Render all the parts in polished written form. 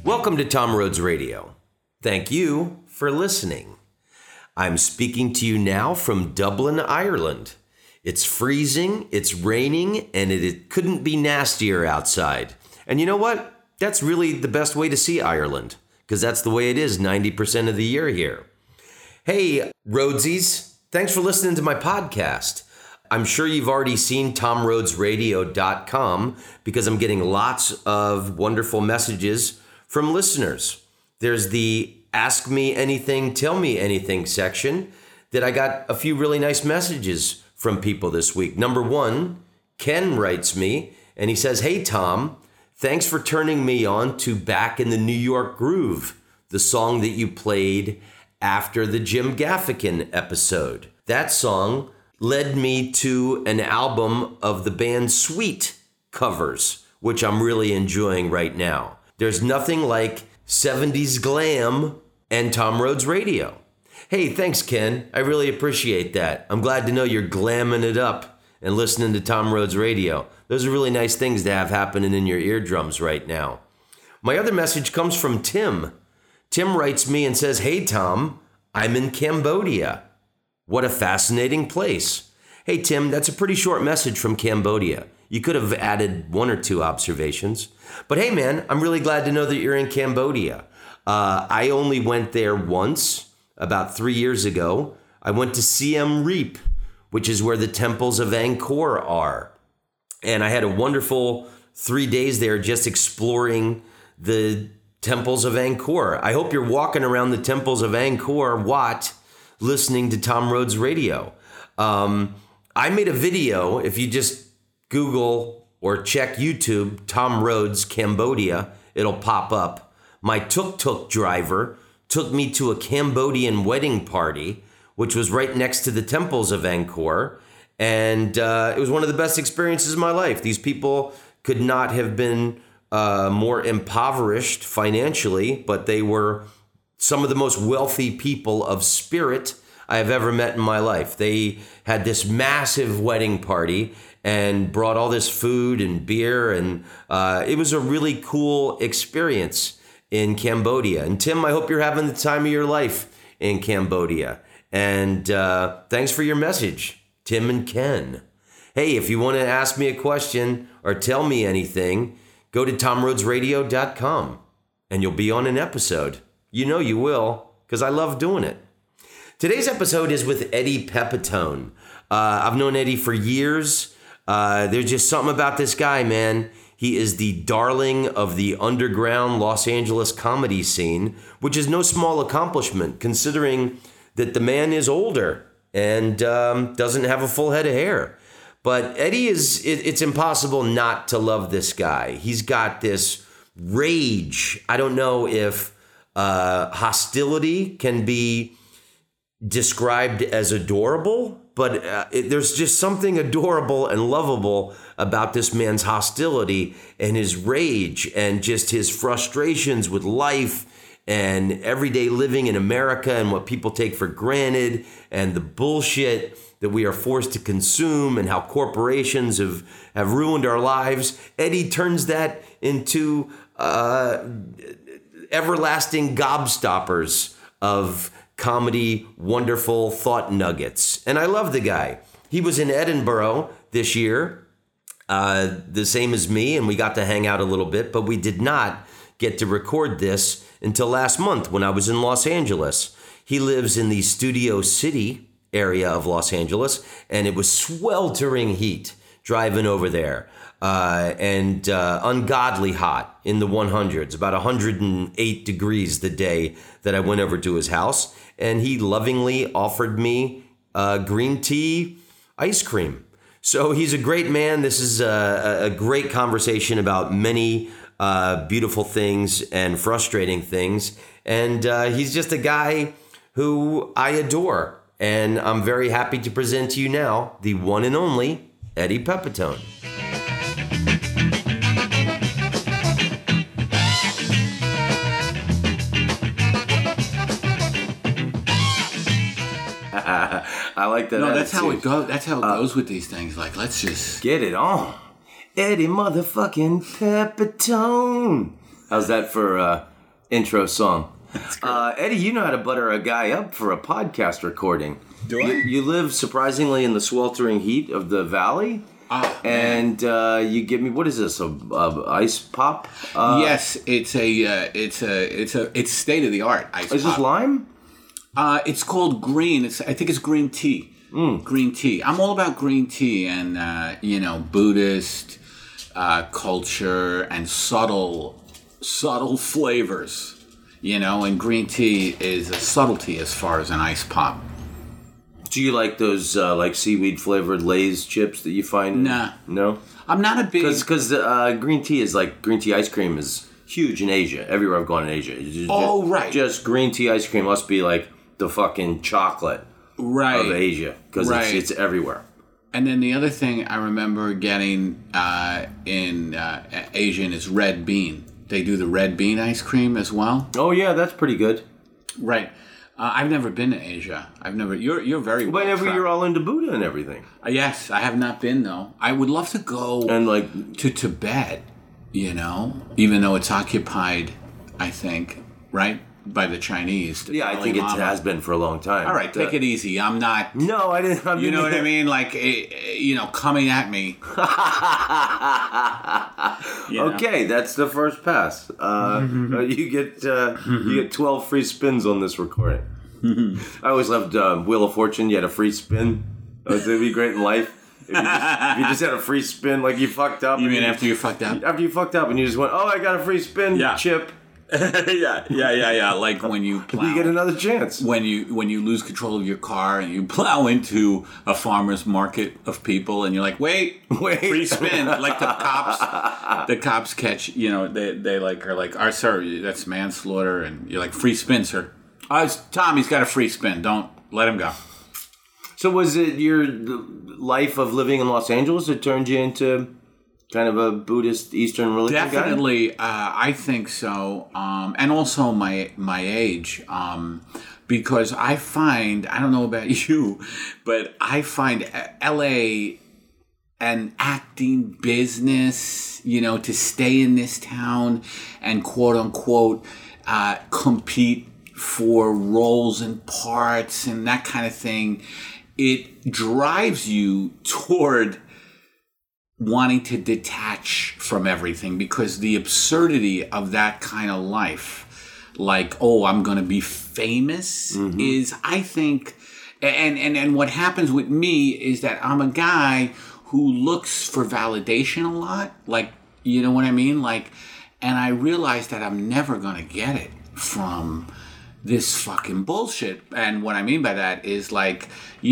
Welcome to Tom Rhodes Radio. Thank you for listening. I'm speaking to you now from Dublin, Ireland. It's freezing, it's raining, and it couldn't be nastier outside. And you know what? That's really the best way to see Ireland, because that's the way it is 90% of the year here. Hey, Rhodesies, thanks for listening to my podcast. I'm sure you've already seen TomRhodesRadio.com because I'm getting lots of wonderful messages from listeners. There's the Ask Me Anything, Tell Me Anything section that I got a few really nice messages from people this week. Number one, Ken writes me and he says, "Hey Tom, thanks for turning me on to Back in the New York Groove, the song that you played after the Jim Gaffigan episode. That song led me to an album of the band Sweet covers, which I'm really enjoying right now. There's nothing like 70s glam and Tom Rhodes Radio." Hey, thanks, Ken. I really appreciate that. I'm glad to know you're glamming it up and listening to Tom Rhodes Radio. Those are really nice things to have happening in your eardrums right now. My other message comes from Tim. Tim writes me and says, "Hey, Tom, I'm in Cambodia. What a fascinating place." Hey, Tim, that's a pretty short message from Cambodia. You could have added one or two observations. But hey, man, I'm really glad to know that you're in Cambodia. I only went there once, about 3 years ago. I went to Siem Reap, which is where the temples of Angkor are. And I had a wonderful 3 days there just exploring the temples of Angkor. I hope you're walking around the temples of Angkor Wat listening to Tom Rhodes Radio. I made a video, if you just Google or check YouTube, Tom Rhodes, Cambodia, it'll pop up. My tuk-tuk driver took me to a Cambodian wedding party, which was right next to the temples of Angkor. And it was one of the best experiences of my life. These people could not have been more impoverished financially, but they were some of the most wealthy people of spirit I have ever met in my life. They had this massive wedding party and brought all this food and beer, and it was a really cool experience in Cambodia. And Tim, I hope you're having the time of your life in Cambodia. And thanks for your message, Tim and Ken. Hey, if you want to ask me a question or tell me anything, go to TomRhodesRadio.com and you'll be on an episode. You know you will, because I love doing it. Today's episode is with Eddie Pepitone. I've known Eddie for years. There's just something about this guy, man. He is the darling of the underground Los Angeles comedy scene, which is no small accomplishment considering that the man is older and doesn't have a full head of hair. But Eddie it's impossible not to love this guy. He's got this rage. I don't know if hostility can be described as adorable, but there's just something adorable and lovable about this man's hostility and his rage and just his frustrations with life and everyday living in America and what people take for granted and the bullshit that we are forced to consume and how corporations have ruined our lives. Eddie turns that into everlasting gobstoppers of comedy, wonderful thought nuggets. And I love the guy. He was in Edinburgh this year, the same as me, and we got to hang out a little bit, but we did not get to record this until last month when I was in Los Angeles. He lives in the Studio City area of Los Angeles, and it was sweltering heat driving over there. And ungodly hot in the 100s, about 108 degrees the day that I went over to his house. And he lovingly offered me green tea ice cream. So he's a great man. This is a great conversation about many beautiful things and frustrating things. And he's just a guy who I adore. And I'm very happy to present to you now the one and only Eddie Pepitone. I like that. No, that's how it goes. That's how it goes with these things. Like, let's just get it on. Eddie motherfucking Pepitone. How's that for intro song. Eddie, you know how to butter a guy up for a podcast recording. Do I? You live surprisingly in the sweltering heat of the valley. And you give me, what is this? A ice pop? Yes, it's state of the art ice pop. Is this lime? It's called green. I think it's green tea. Green tea. I'm all about green tea and Buddhist culture and subtle flavors. And green tea is a subtlety as far as an ice pop. Do you like those like seaweed flavored Lay's chips that you find? Nah. No? I'm not a big... Because green tea ice cream is huge in Asia. Everywhere I've gone in Asia. Right. Just green tea ice cream must be like the fucking chocolate of Asia. Because it's everywhere. And then the other thing I remember getting in Asian is red bean. They do the red bean ice cream as well. Oh yeah, that's pretty good. Right. I've never been to Asia. You're very well. Whenever you're all into Buddha and everything. Yes, I have not been though. I would love to go to Tibet. Even though it's occupied, I think, right, by the Chinese. Yeah, I think it has been for a long time. All right, take it easy. I'm not. No, I didn't. You know what I mean? Like, coming at me. Okay, that's the first pass. You get 12 free spins on this recording. I always loved Wheel of Fortune. You had a free spin. It'd be great in life. If you just had a free spin, like you fucked up. You mean after you fucked up? After you fucked up and you just went, I got a free spin chip. Yeah. Like when you plow. You get another chance. When you lose control of your car and you plow into a farmer's market of people and you're like, wait, free spin. Like the cops catch, they like are like, sir, that's manslaughter. And you're like, free spin, sir. It's Tom, he's got a free spin. Don't let him go. So was it your life of living in Los Angeles that turned you into kind of a Buddhist Eastern religion Definitely, I think so. And also my age. Because I find, I don't know about you, but I find LA an acting business, to stay in this town and quote unquote compete for roles and parts and that kind of thing. It drives you toward wanting to detach from everything because the absurdity of that kind of life, like, I'm going to be famous, is, I think, and what happens with me is that I'm a guy who looks for validation a lot, like, you know what I mean? Like, and I realize that I'm never going to get it from this fucking bullshit. And what I mean by that is like,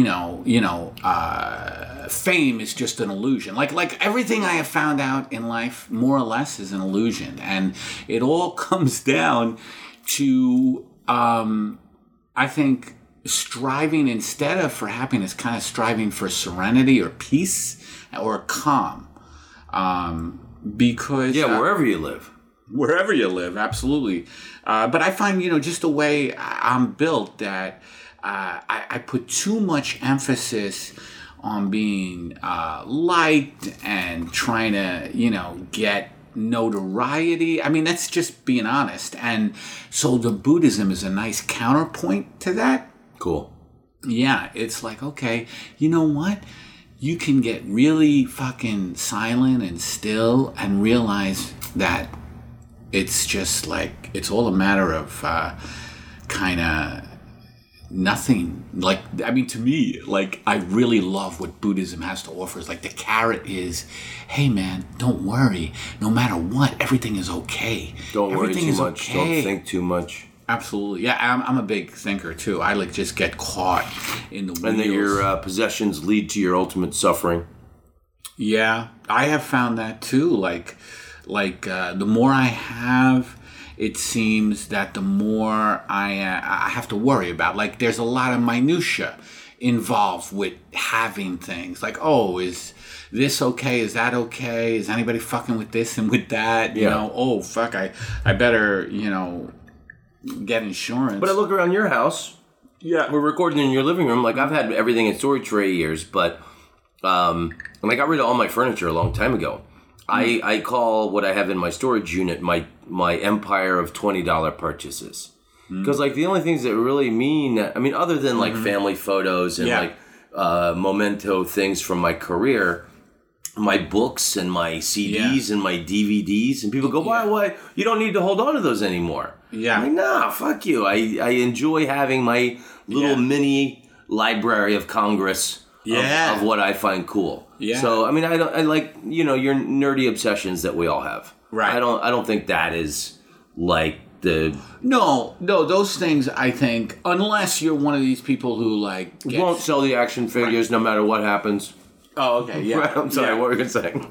fame is just an illusion. Like everything I have found out in life, more or less, is an illusion. And it all comes down to, I think, striving instead of for happiness, kind of striving for serenity or peace or calm. Because... wherever you live. Wherever you live, absolutely. But I find, just the way I'm built that I put too much emphasis on being liked and trying to, get notoriety. I mean, that's just being honest. And so the Buddhism is a nice counterpoint to that. Cool. Yeah, it's like, okay, you know what? You can get really fucking silent and still and realize that it's just like, it's all a matter of kind of nothing. Like, I mean, to me, like, I really love what Buddhism has to offer. It's like the carrot is, hey man, don't worry. No matter what, everything is okay. Don't worry too much. Okay. Don't think too much. Absolutely. Yeah, I'm a big thinker too. I like just get caught in the wheels. And that your possessions lead to your ultimate suffering. Yeah, I have found that too. Like the more I have, it seems that the more I have to worry about. Like, there's a lot of minutia involved with having things. Like, is this okay? Is that okay? Is anybody fucking with this and with that? You know, oh, fuck, I better, get insurance. But I look around your house. Yeah. We're recording in your living room. Like, I've had everything in storage for 8 years, but when I got rid of all my furniture a long time ago, I call what I have in my storage unit my empire of $20 purchases. Because like the only things that really mean, I mean, other than like family photos and like memento things from my career, my books and my CDs and my DVDs, and people go, why? You don't need to hold on to those anymore. Yeah. I'm like, nah, fuck you. I enjoy having my little mini Library of Congress of what I find cool. Yeah. So, I mean, I like, your nerdy obsessions that we all have. Right. I don't think that is like the... No, those things, I think, unless you're one of these people who like... won't sell the action figures no matter what happens. Oh, okay, yeah. Right, I'm sorry, what were you going to say?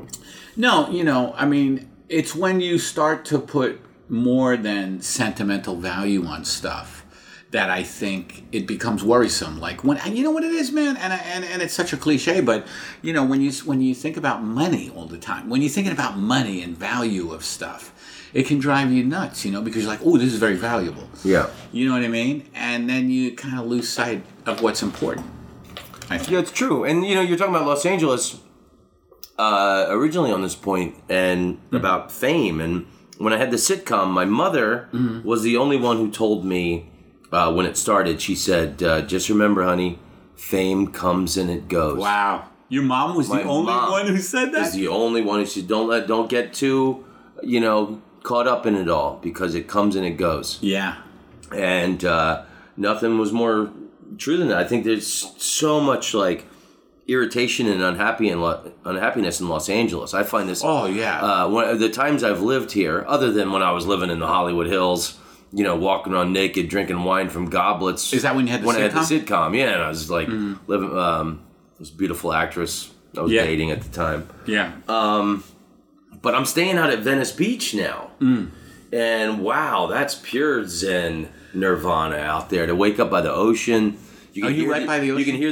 No, I mean, it's when you start to put more than sentimental value on stuff that I think it becomes worrisome. Like when, you know what it is, man, and it's such a cliche, but when you think about money all the time, when you're thinking about money and value of stuff, it can drive you nuts, because you're like, oh, this is very valuable. Yeah. You know what I mean? And then you kind of lose sight of what's important. Yeah, it's true. And, you're talking about Los Angeles originally on this point and about fame. And when I had the sitcom, my mother was the only one who told me when it started, she said, just remember, honey, fame comes and it goes. Wow. Your mom was the only one who said that? Is the only one who said, don't get too, caught up in it all because it comes and it goes. Yeah. And nothing was more true than that. I think there's so much like irritation and unhappiness in Los Angeles. I find this. Oh yeah. The times I've lived here, other than when I was living in the Hollywood Hills, walking around naked, drinking wine from goblets. Is that when you had the sitcom? When I had the sitcom, yeah. And I was like living. This beautiful actress I was dating at the time. Yeah. But I'm staying out at Venice Beach now, and wow, that's pure Zen nirvana out there. To wake up by the ocean. Are you right by the ocean? You can hear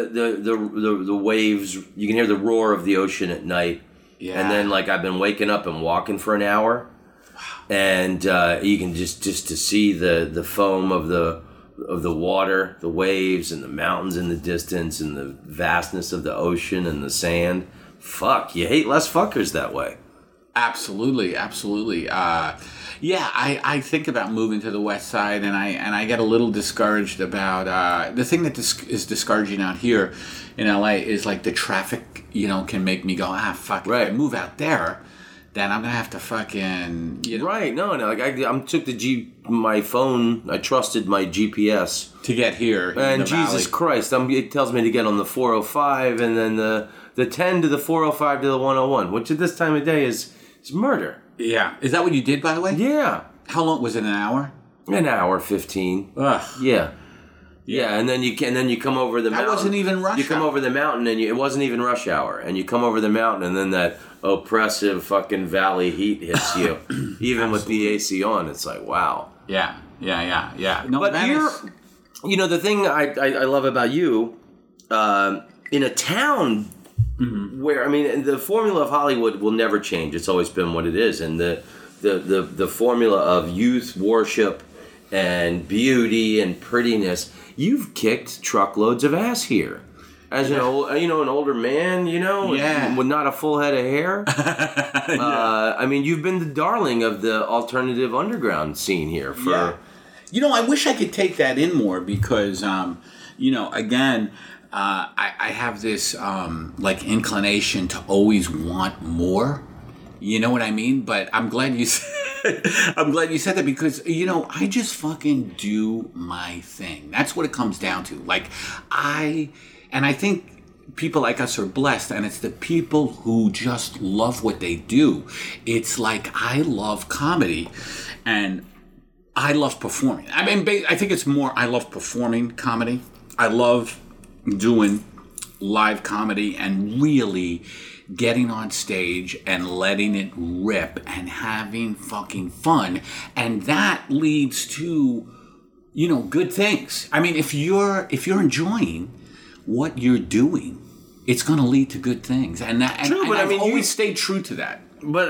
the waves. You can hear the roar of the ocean at night. Yeah. And then like I've been waking up and walking for an hour, and you can just to see the foam of the water, the waves, and the mountains in the distance, and the vastness of the ocean and the sand. Fuck, you hate less fuckers that way. Absolutely. I think about moving to the West Side, and I get a little discouraged about the thing that is discouraging out here in LA is like the traffic. Can make me go, fuck. Right. If I move out there, then I'm gonna have to fucking. Right. No. Like I took my phone. I trusted my GPS to get here. And Jesus Christ, it tells me to get on the 405, and then the 10 to the 405 to the 101, which at this time of day is murder. Yeah. Is that what you did, by the way? Yeah. How long was it? An hour? An hour 15. Ugh. Yeah. Yeah, and then you come over the mountain. That wasn't even rush hour. You come over the mountain, and it wasn't even rush hour. And you come over the mountain, and then that oppressive fucking valley heat hits you. Even with the AC on, it's like, wow. Yeah. No, but the thing I love about you, in a town where, the formula of Hollywood will never change. It's always been what it is. And the formula of youth worship and beauty and prettiness, you've kicked truckloads of ass here. As an older man, with not a full head of hair. You've been the darling of the alternative underground scene here. I wish I could take that in more because, again, I have this inclination to always want more. You know what I mean? But I'm glad you said that because I just fucking do my thing. That's what it comes down to. And I think people like us are blessed, and it's the people who just love what they do. It's like I love comedy, and I love performing. I think it's more I love performing comedy. I love doing live comedy and really getting on stage and letting it rip and having fucking fun. And that leads to, good things. If you're enjoying what you're doing, it's going to lead to good things. And I've always stayed true to that. But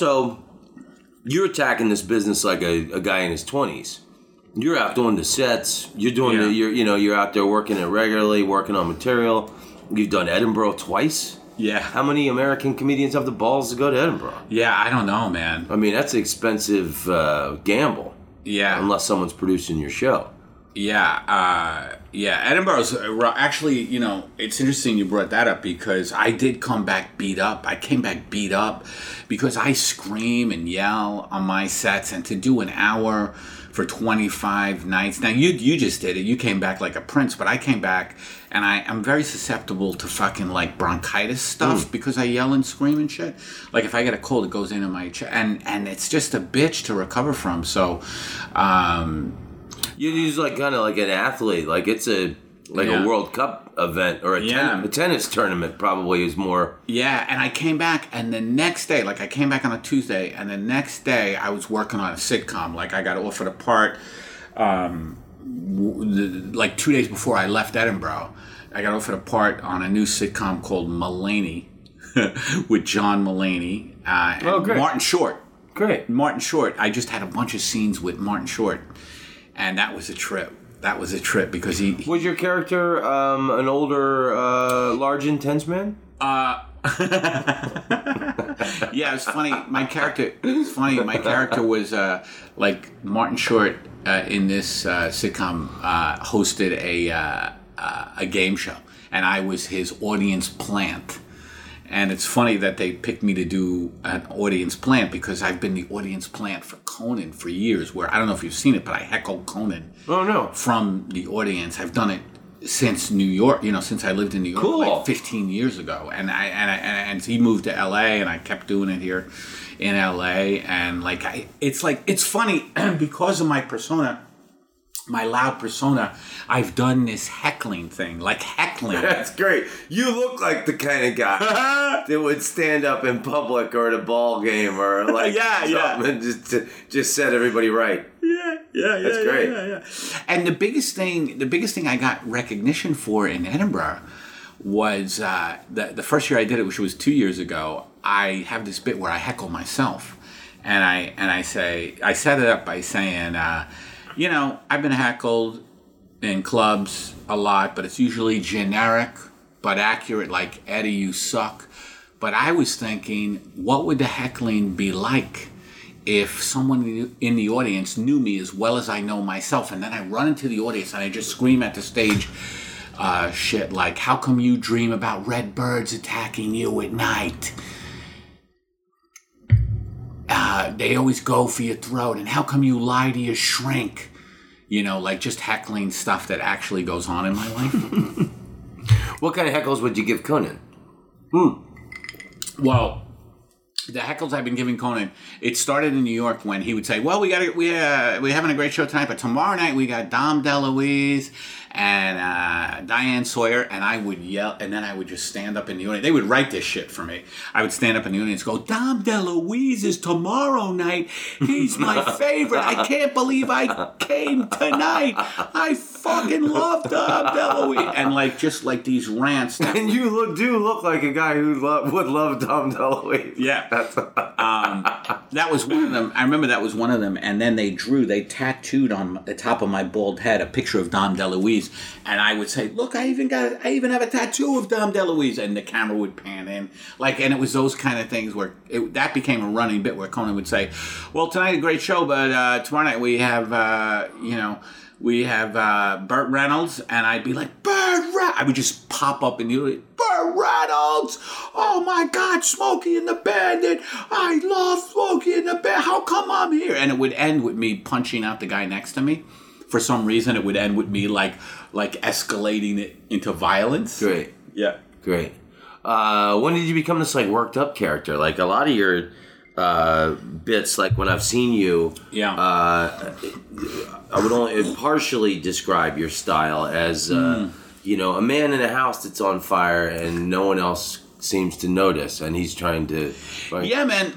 you're attacking this business like a guy in his 20s. You're out doing the sets. You're doing you're out there working it regularly, working on material. You've done Edinburgh twice. Yeah. How many American comedians have the balls to go to Edinburgh? Yeah, I don't know, man. I mean, that's an expensive gamble. Yeah. Unless someone's producing your show. Yeah, Edinburgh's actually, you know, it's interesting you brought that up because I did come back beat up. I came back beat up because I scream and yell on my sets, and to do an hour for 25 nights. Now, you just did it. You came back like a prince, but I came back and I'm very susceptible to fucking like bronchitis stuff because I yell and scream and shit. Like if I get a cold, it goes into my chest, and it's just a bitch to recover from. So, You're just like kind of like an athlete, like it's a World Cup event or a tennis tournament. Probably is more. Yeah, and I came back, and the next day, like I came back on a Tuesday, and the next day I was working on a sitcom. Like I got offered a part, like 2 days before I left Edinburgh. I got offered a part on a new sitcom called Mulaney with John Mulaney and great. Martin Short. Great. Martin Short. I just had a bunch of scenes with Martin Short. And that was a trip. That was a trip because he was your character an older, large, intense man? Yeah, it's funny. My character was like Martin Short in this sitcom hosted a game show, and I was his audience plant. And it's funny that they picked me to do an audience plant because I've been the audience plant for Conan for years. Where I don't know if you've seen it, but I heckled Conan. Oh no! From the audience, I've done it since New York. You know, since I lived in New York, like 15 years ago. And he moved to L.A. and I kept doing it here in L.A. And it's funny because of my persona. My loud persona, I've done this heckling thing, like heckling. That's great. You look like the kind of guy that would stand up in public or at a ball game or like something and just set everybody right. Yeah, that's great. Yeah. And the biggest thing I got recognition for in Edinburgh was the first year I did it, which was 2 years ago. I have this bit where I heckle myself, and I set it up by saying. You know, I've been heckled in clubs a lot, but it's usually generic but accurate, like, Eddie, you suck. But I was thinking, what would the heckling be like if someone in the audience knew me as well as I know myself? And then I run into the audience and I just scream at the stage shit like, how come you dream about red birds attacking you at night? They always go for your throat, and how come you lie to your shrink? You know, like just heckling stuff that actually goes on in my life. What kind of heckles would you give Conan? Well, the heckles I've been giving Conan, it started in New York when he would say, well, we're having a great show tonight, but tomorrow night we got Dom DeLuise and Diane Sawyer, and I would yell, and then I would just stand up in the audience. They would write this shit for me. I would stand up in the audience and go, Dom DeLuise is tomorrow night. He's my favorite. I can't believe I came tonight. I fucking love Dom DeLuise. And just these rants. And you do look like a guy who would love Dom DeLuise. Yeah. That was one of them. I remember that was one of them. And then they tattooed on the top of my bald head a picture of Dom DeLuise. And I would say, look, I even have a tattoo of Dom DeLuise. And the camera would pan in. And it was those kind of things where that became a running bit where Conan would say, well, tonight a great show, but tomorrow night we have, Burt Reynolds. And I'd be like, Burt Reynolds. I would just pop up in the audience. Burt Reynolds! Oh my God, Smokey and the Bandit! I love Smokey and the Bandit! How come I'm here? And it would end with me punching out the guy next to me. For some reason, it would end with me like escalating it into violence. Great. Yeah. Great. When did you become this worked up character? Like a lot of your bits, like when I've seen you, I would only partially describe your style as a man in a house that's on fire and no one else seems to notice, and he's trying to. Yeah, man.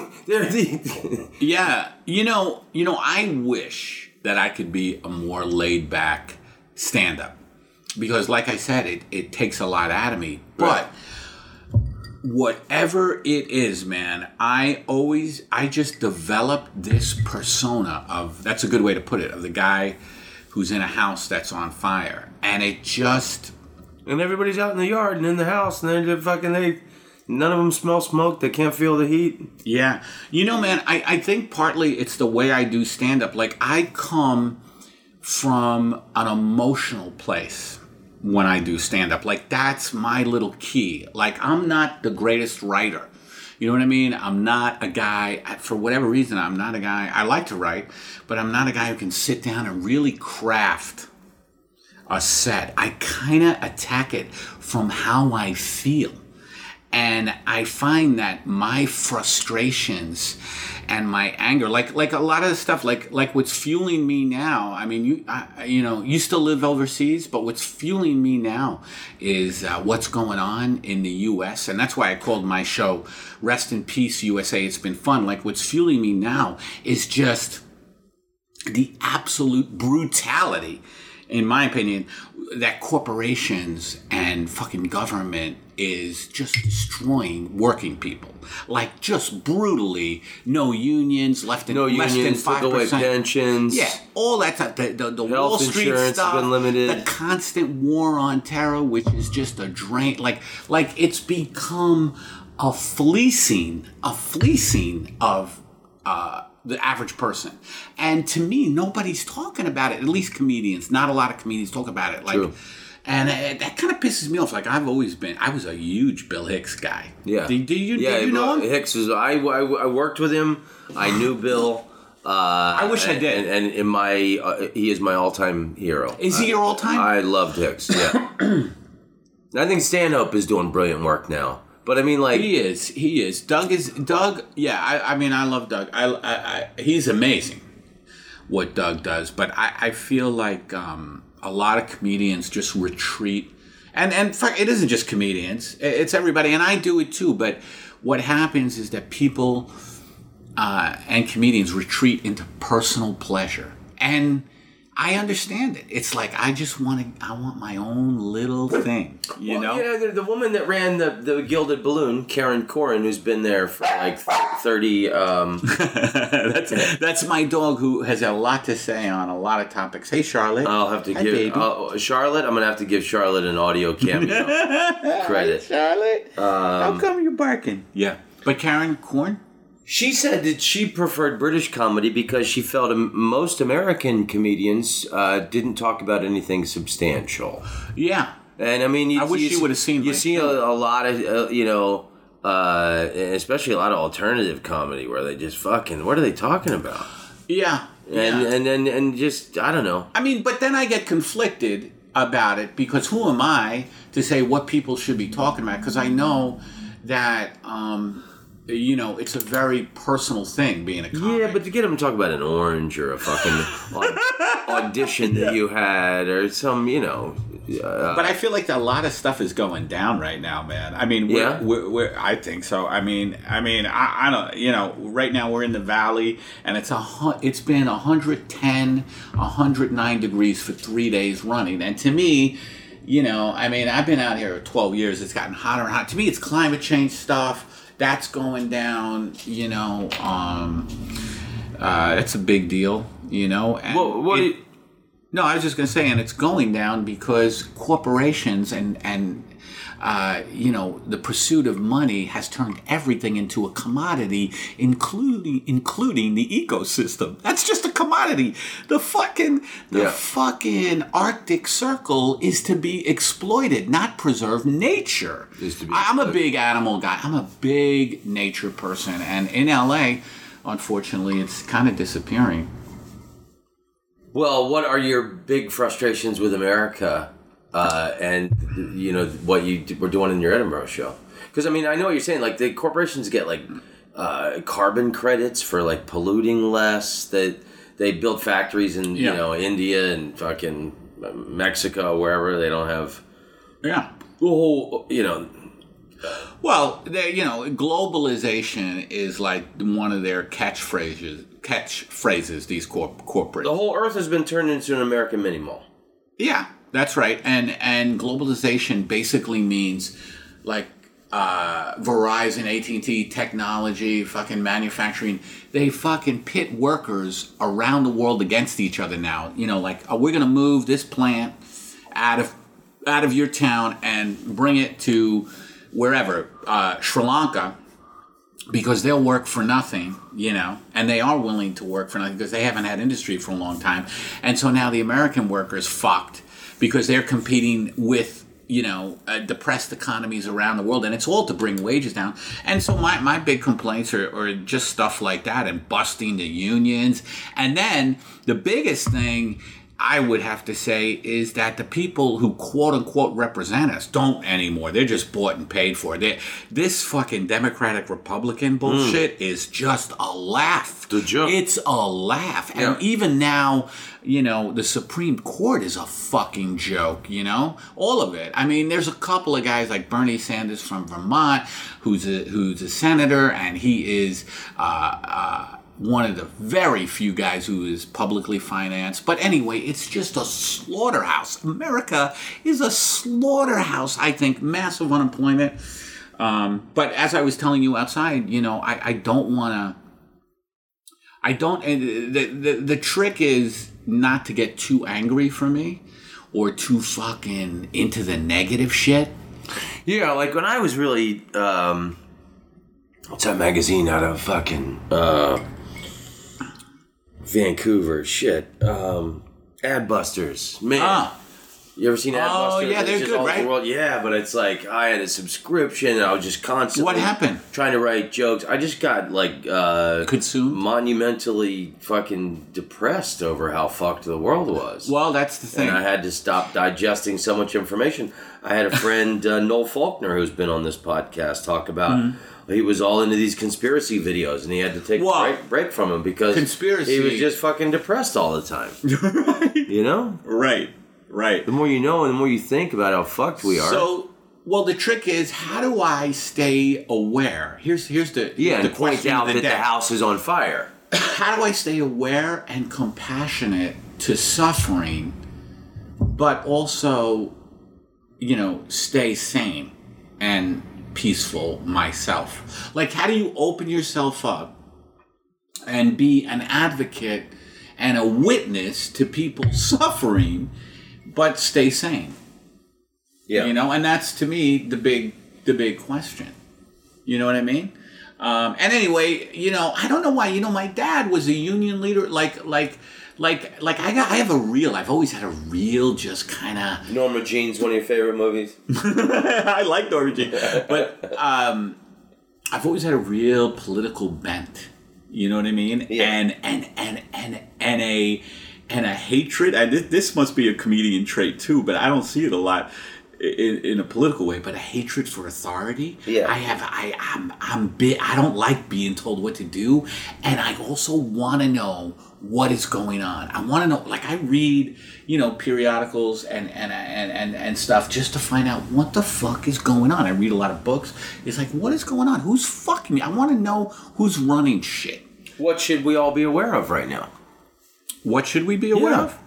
Yeah, I wish that I could be a more laid back stand up, because, like I said, it takes a lot out of me, but. Whatever it is, man, I just developed this persona of, that's a good way to put it, of the guy who's in a house that's on fire. And it just... And everybody's out in the yard and in the house, and None of them smell smoke. They can't feel the heat. Yeah. You know, man, I think partly it's the way I do stand-up. Like, I come from an emotional place when I do stand-up. Like, that's my little key. Like, I'm not the greatest writer. You know what I mean? I'm not a guy, for whatever reason, I'm not a guy, I like to write, but I'm not a guy who can sit down and really craft a set. I kind of attack it from how I feel. And I find that my frustrations and my anger, like a lot of the stuff, like what's fueling me now. I mean, you still live overseas, but what's fueling me now is what's going on in the U.S. And that's why I called my show "Rest in Peace, USA." It's been fun. Like, what's fueling me now is just the absolute brutality, in my opinion, that corporations and fucking government is just destroying working people. Like, just brutally. No unions, less than 5%. Took away pensions. Yeah, all that stuff. The Wall Street insurance stuff. has been limited. The constant war on terror, which is just a drain. Like it's become a fleecing of the average person. And to me, nobody's talking about it. At least comedians. Not a lot of comedians talk about it. Like, true. And that kind of pisses me off. Like, I was a huge Bill Hicks guy. Yeah. Did you know him? Hicks was, I worked with him. I knew Bill. I wish I did. And in he is my all-time hero. Is he your all-time? I loved Hicks, yeah. I think stand-up is doing brilliant work now. But I mean, like... He is. Doug, yeah, I mean, I love Doug. He's amazing, what Doug does. But I feel like a lot of comedians just retreat. And it isn't just comedians. It's everybody. And I do it too. But what happens is that people and comedians retreat into personal pleasure. And I understand it. It's like, I want my own little thing, you know? Yeah, the woman that ran the Gilded Balloon, Karen Corrin, who's been there for like 30... That's my dog, who has a lot to say on a lot of topics. Hey, Charlotte. I'll have to give... Charlotte, I'm going to have to give Charlotte an audio cameo credit. Charlotte, how come you're barking? Yeah. But Karen Corrin? She said that she preferred British comedy because she felt most American comedians didn't talk about anything substantial. Yeah. And I mean, I wish you would have seen. You see a lot of, especially a lot of alternative comedy where they just fucking, what are they talking about? Yeah. And just, I don't know. I mean, but then I get conflicted about it because who am I to say what people should be talking about? Because I know that, it's a very personal thing being a comic. Yeah, but to get them to talk about an orange or a fucking audition that you had or some, but I feel like a lot of stuff is going down right now, man. I mean, we're I think so. I mean, I don't, right now we're in the valley and it's been 110, 109 degrees for 3 days running. And to me, I've been out here 12 years. It's gotten hotter and hotter. To me, it's climate change stuff. That's going down, it's a big deal, And no, I was just going to say, and it's going down because corporations and the pursuit of money has turned everything into a commodity, including the ecosystem. That's just a commodity. The fucking Arctic Circle is to be exploited, not preserve nature. I'm a big animal guy. I'm a big nature person. And in LA, unfortunately, it's kind of disappearing. Well, what are your big frustrations with America? And what you were doing in your Edinburgh show, because I mean I know what you're saying. Like the corporations get like carbon credits for like polluting less. That they build factories in India and fucking Mexico, wherever they don't have. Yeah. The whole Well, globalization is like one of their catchphrases. These corporate. The whole Earth has been turned into an American mini mall. Yeah. That's right. And globalization basically means like Verizon, AT&T, technology, fucking manufacturing. They fucking pit workers around the world against each other now. We're going to move this plant out of your town and bring it to wherever, Sri Lanka, because they'll work for nothing, and they are willing to work for nothing because they haven't had industry for a long time. And so now the American worker's fucked because they're competing with, depressed economies around the world, and it's all to bring wages down. And so my big complaints are just stuff like that and busting the unions. And then the biggest thing I would have to say is that the people who quote unquote represent us don't anymore. They're just bought and paid for. This fucking Democratic Republican bullshit is just a laugh. The joke. It's a laugh. Yeah. And even now, the Supreme Court is a fucking joke, all of it. I mean, there's a couple of guys like Bernie Sanders from Vermont, who's a senator, and he is, one of the very few guys who is publicly financed. But anyway, it's just a slaughterhouse. America is a slaughterhouse, I think. Massive unemployment. But as I was telling you outside, I don't want to... The trick is not to get too angry for me or too fucking into the negative shit. Yeah, like when I was really... what's that magazine out of fucking... Vancouver, shit. Adbusters, man. You ever seen Adbusters? Oh, yeah, they're good, right? World. Yeah, but it's like I had a subscription and I was just constantly... What happened? Trying to write jokes. I just got consumed? Monumentally fucking depressed over how fucked the world was. Well, that's the thing. And I had to stop digesting so much information. I had a friend, Noel Faulkner, who's been on this podcast, talk about... He was all into these conspiracy videos, and he had to take a break from them because he was just fucking depressed all the time. Right. Right. The more you know and the more you think about how fucked we are. So, the trick is, how do I stay aware? Here's the and point out that the house is on fire. How do I stay aware and compassionate to suffering, but also, stay sane and peaceful myself? Like, how do you open yourself up and be an advocate and a witness to people suffering, but stay sane? Yeah. And that's, to me, the big question. You know what I mean? And anyway, I don't know why. My dad was a union leader. I've always had a real, just kind of... Norma Jean's one of your favorite movies? I like Norma Jean. But I've always had a real political bent. You know what I mean? Yeah. And a hatred. And this must be a comedian trait too, but I don't see it a lot in a political way. But a hatred for authority. Yeah. I don't like being told what to do, and I also want to know what is going on. I want to know. Like, I read, periodicals and stuff just to find out what the fuck is going on. I read a lot of books. It's like, what is going on? Who's fucking me? I want to know who's running shit. What should we all be aware of right now? What should we be aware of?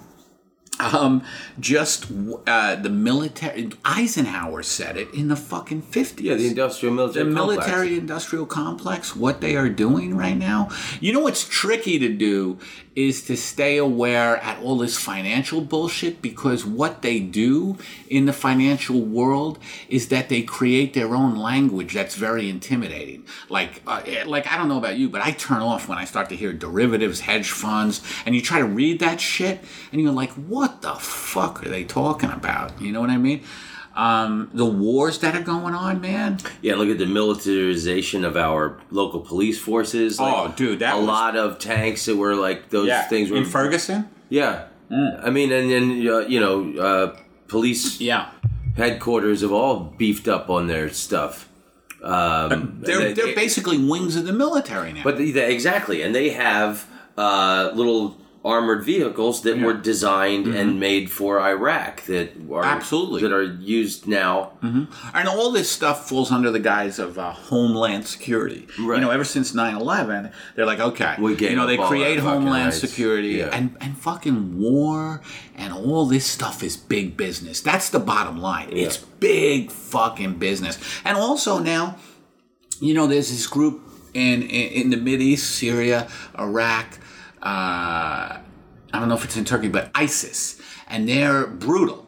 The military. Eisenhower said it in the fucking 50s. Yeah, the military-industrial complex. What they are doing right now. What's tricky to do is to stay aware at all this financial bullshit, because what they do in the financial world is that they create their own language that's very intimidating. Like I don't know about you, but I turn off when I start to hear derivatives, hedge funds, and you try to read that shit, and you're like, what the fuck are they talking about? You know what I mean? The wars that are going on, man. Yeah, look at the militarization of our local police forces. Like, dude, that was lot of tanks that were like those things were in Ferguson. Yeah, I mean, and then police headquarters have all beefed up on their stuff. They're basically wings of the military now. But exactly, and they have little armored vehicles that were designed and made for Iraq that are used now. And all this stuff falls under the guise of Homeland Security. Right. Ever since 9/11, they're like, okay, they up create all Homeland Security and fucking war and all this stuff is big business. That's the bottom line. Yeah. It's big fucking business. And also now, there's this group in the Mideast, Syria, Iraq. I don't know if it's in Turkey, but ISIS, and they're brutal.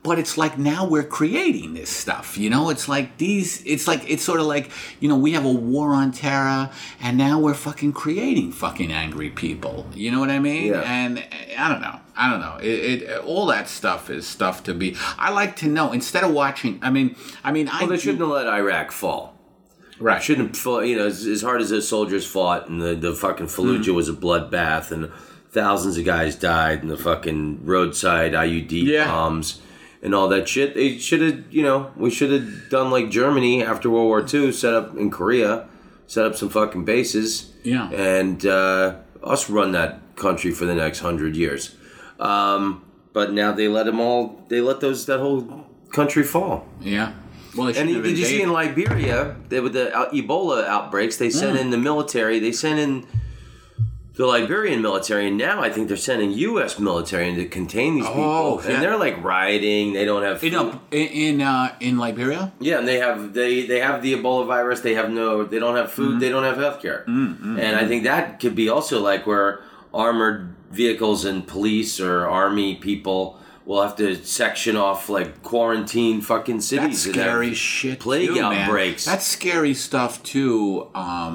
But it's like now we're creating this stuff, It's like it's sort of like, we have a war on terror, and now we're fucking creating fucking angry people. You know what I mean? Yeah. And I don't know. It all that stuff is stuff to be. I like to know instead of watching. Well, they shouldn't have let Iraq fall. Right. Shouldn't have fought, as hard as those soldiers fought, and the fucking Fallujah was a bloodbath, and thousands of guys died, and the fucking roadside IUD bombs. And all that shit. They should have, we should have done like Germany after World War II, set up in Korea, set up some fucking bases. Yeah. And us run that country for the next 100 years. But now they let that whole country fall. Yeah. Well, and did you see in Liberia, with the Ebola outbreaks, they sent in the military, they sent in the Liberian military, and now I think they're sending U.S. military in to contain these people. Yeah. And they're like rioting. They don't have food. In Liberia. Yeah, and they have the Ebola virus. They don't have food. They don't have healthcare. And I think that could be also like where armored vehicles and police or army people will have to section off like quarantine fucking cities. That's scary shit. Plague outbreaks. That's scary stuff too.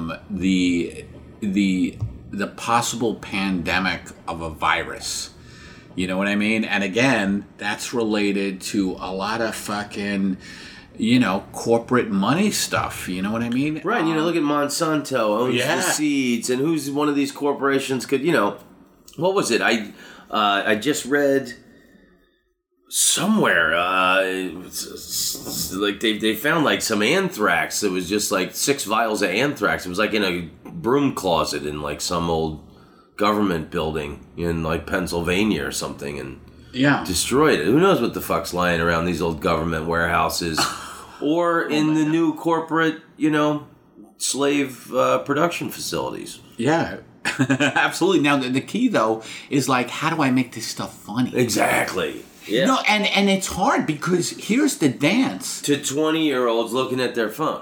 The possible pandemic of a virus. You know what I mean? And again, that's related to a lot of fucking, corporate money stuff. You know what I mean? Right. Look at Monsanto owns the seeds, and who's one of these corporations could, what was it? I just read somewhere, like they found like some anthrax. It was just like 6 vials of anthrax. It was like in a broom closet in like some old government building in like Pennsylvania or something, and destroyed it. Who knows what the fuck's lying around these old government warehouses or in the new corporate, slave production facilities. Yeah. Absolutely. Now the key though is like, how do I make this stuff funny? Exactly. Yeah. And it's hard because here's the dance. To 20-year-olds looking at their phone.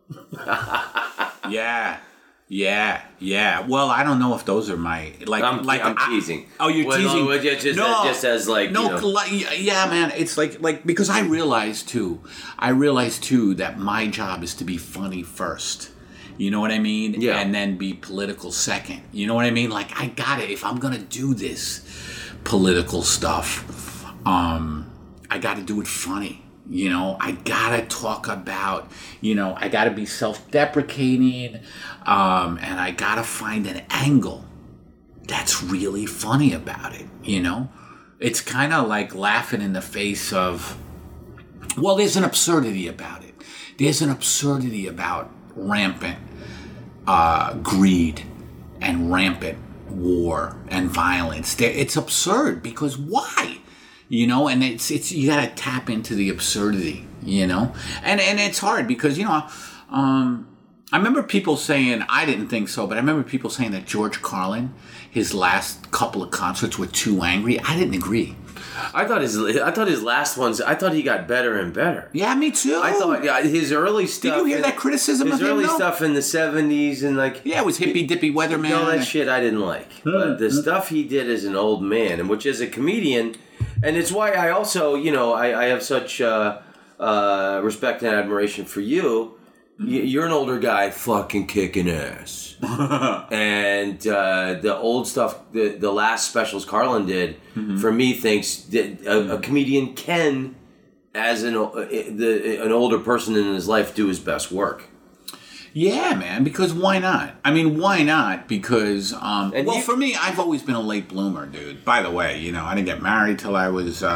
Yeah. Well, I don't know if those are my I'm teasing. You're teasing. Just as like yeah, man. It's like because I realize too that my job is to be funny first. You know what I mean? Yeah. And then be political second. You know what I mean? Like I got it. If I'm gonna do this political stuff, I got to do it funny. I got to talk about, I got to be self-deprecating, and I got to find an angle that's really funny about it, It's kind of like laughing in the face of, well, there's an absurdity about it. There's an absurdity about rampant greed and rampant war and violence. It's absurd because why? And it's you gotta tap into the absurdity, and it's hard because I remember people saying, I didn't think so, but I remember people saying that George Carlin, his last couple of concerts were too angry. I didn't agree. I thought his last ones. I thought he got better and better. Yeah, me too. I thought his early stuff. Did you hear that criticism of him? His early stuff in the '70s and like it was hippy dippy weatherman. All that shit I didn't like. But the stuff he did as an old man, and which as a comedian, and it's why I also I have such respect and admiration for you. You're an older guy, fucking kicking ass. And the old stuff, the last specials Carlin did, for me, thinks that a comedian can, as an older person in his life, do his best work. Yeah, man, because why not? I mean, why not? Because, for me, I've always been a late bloomer, dude. By the way, I didn't get married till I was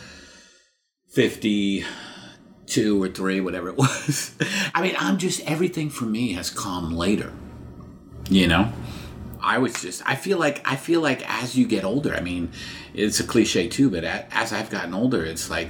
52 or 3, whatever it was. I mean, everything for me has come later. I feel like as you get older, I mean, it's a cliche too, but as I've gotten older, it's like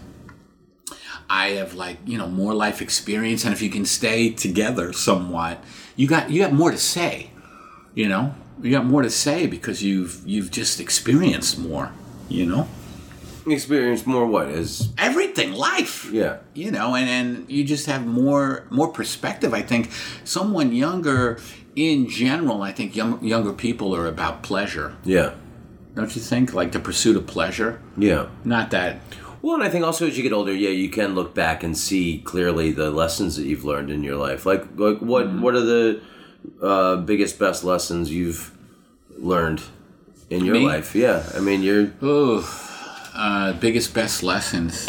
I have more life experience, and if you can stay together somewhat, you got more to say, you got more to say because you've just experienced more, Experience more what is everything, life. Yeah. And you just have more perspective. I think someone younger in general, I think younger people are about pleasure. Yeah. Don't you think? Like the pursuit of pleasure? Yeah. Not that. Well, and I think also as you get older, you can look back and see clearly the lessons that you've learned in your life. Like what are the biggest, best lessons you've learned in your life? Yeah, I mean, biggest, best lessons.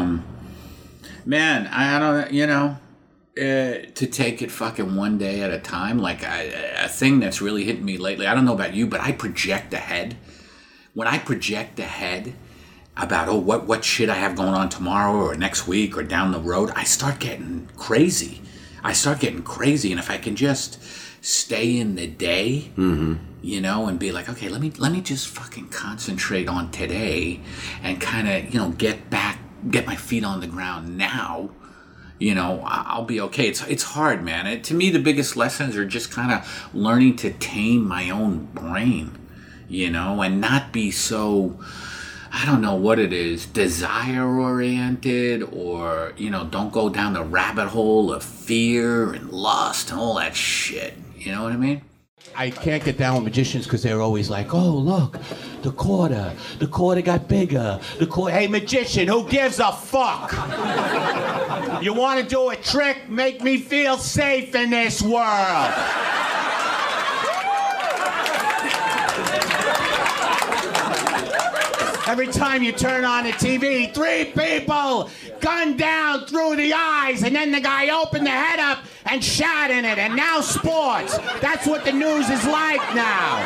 Man, I don't, to take it fucking one day at a time. Like a thing that's really hit me lately. I don't know about you, but I project ahead. When I project ahead about what shit I have going on tomorrow or next week or down the road, I start getting crazy. And if I can just stay in the day, and be like, okay, let me just fucking concentrate on today and kind of, get my feet on the ground now, I'll be okay. It's hard, man. To me, the biggest lessons are just kind of learning to tame my own brain, and not be so, I don't know what it is, desire-oriented or, don't go down the rabbit hole of fear and lust and all that shit. You know what I mean? I can't get down with magicians because they're always like, oh, look, the quarter got bigger. Hey, magician, who gives a fuck? You want to do a trick? Make me feel safe in this world. Every time you turn on the TV, 3 people gunned down through the eyes, and then the guy opened the head up and shot in it. And now sports. That's what the news is like now.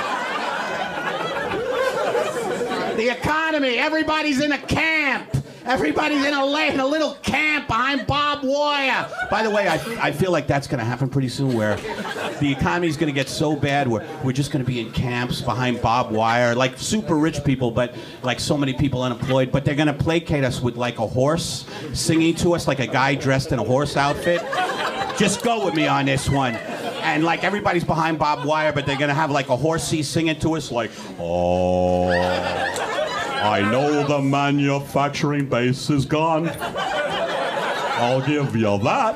The economy, everybody's in a camp. Everybody's in a little camp behind barbed wire. By the way, I feel like that's going to happen pretty soon, where the economy's going to get so bad where we're just going to be in camps behind barbed wire, like super rich people, but like so many people unemployed. But they're going to placate us with like a horse singing to us, like a guy dressed in a horse outfit. Just go with me on this one. And like everybody's behind barbed wire, but they're going to have like a horsey singing to us like, oh, I know the manufacturing base is gone. I'll give you that.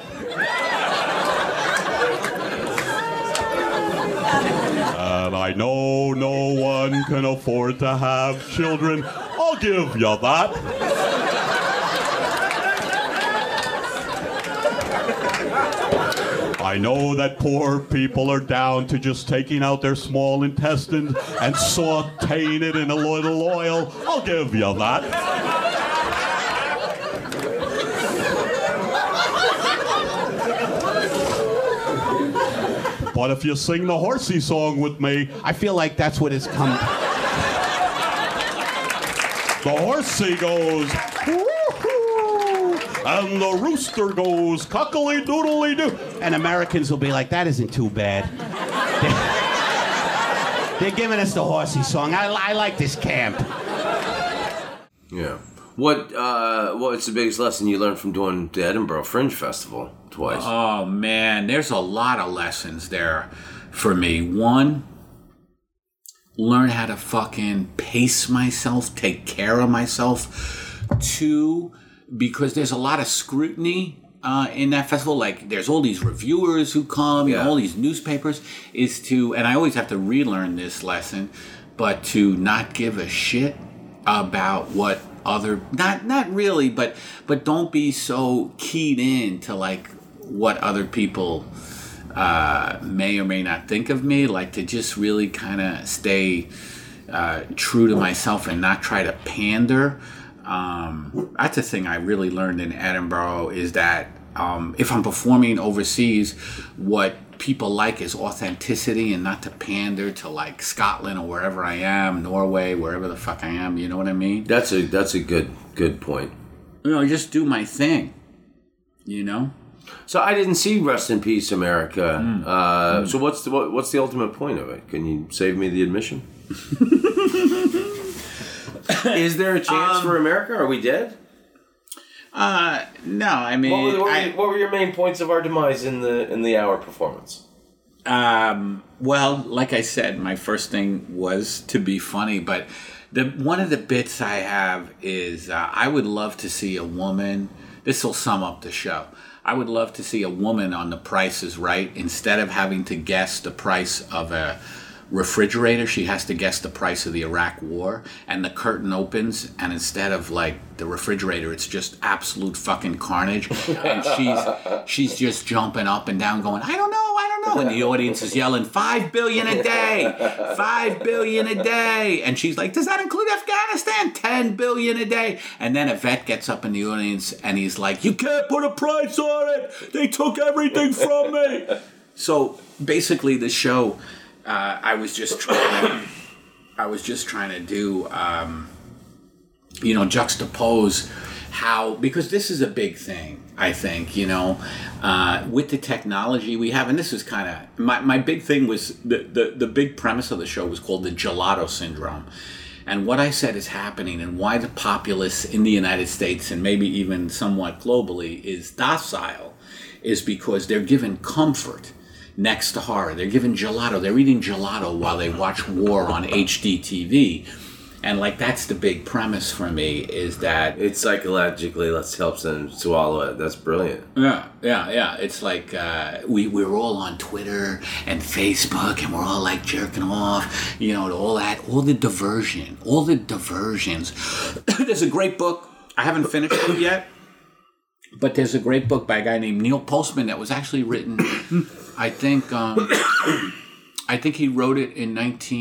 And I know no one can afford to have children. I'll give you that. I know that poor people are down to just taking out their small intestines and sauteing it in a little oil. I'll give you that. But if you sing the horsey song with me, I feel like that's what it's come. The horsey goes, woo-hoo, and the rooster goes, cockily-doodly-doo. And Americans will be like, that isn't too bad. They're giving us the horsey song. I like this camp. Yeah. What's the biggest lesson you learned from doing the Edinburgh Fringe Festival twice? Oh, man, there's a lot of lessons there for me. One, learn how to fucking pace myself, take care of myself. Two, because there's a lot of scrutiny in that festival. Like, there's all these reviewers who come, all these newspapers, and I always have to relearn this lesson, but to not give a shit about what other, not really, but don't be so keyed in to like what other people may or may not think of me. Like, to just really kind of stay true to myself and not try to pander. That's the thing I really learned in Edinburgh, is that if I'm performing overseas, what people like is authenticity and not to pander to like Scotland or wherever I am, Norway, wherever the fuck I am. You know what I mean? That's a good point. Just do my thing. So I didn't see Rest in Peace America. So what's the ultimate point of it? Can you save me the admission? Is there a chance for America? Are we dead? No, I mean... What were your main points of our demise in the hour performance? Well, like I said, my first thing was to be funny, but one of the bits I have is I would love to see a woman... This will sum up the show. I would love to see a woman on The Price is Right, instead of having to guess the price of a refrigerator. She has to guess the price of the Iraq War, and the curtain opens, and instead of like the refrigerator, it's just absolute fucking carnage, and she's just jumping up and down, going, I don't know, and the audience is yelling, 5 billion a day, 5 billion a day, and she's like, does that include Afghanistan? 10 billion a day, and then a vet gets up in the audience, and he's like, you can't put a price on it. They took everything from me. So basically, the show. I was just trying to do, juxtapose how, because this is a big thing, I think, with the technology we have, and this is kind of, my big thing was, the big premise of the show was called the gelato syndrome. And what I said is happening and why the populace in the United States and maybe even somewhat globally is docile is because they're given comfort next to horror. They're given gelato. They're eating gelato while they watch war on HD TV. And like that's the big premise for me is that it psychologically helps them swallow it. That's brilliant. Yeah. It's like we're all on Twitter and Facebook and we're all like jerking off, all the diversions. There's a great book. I haven't finished it yet, but there's a great book by a guy named Neil Postman that was actually written. I think he wrote it in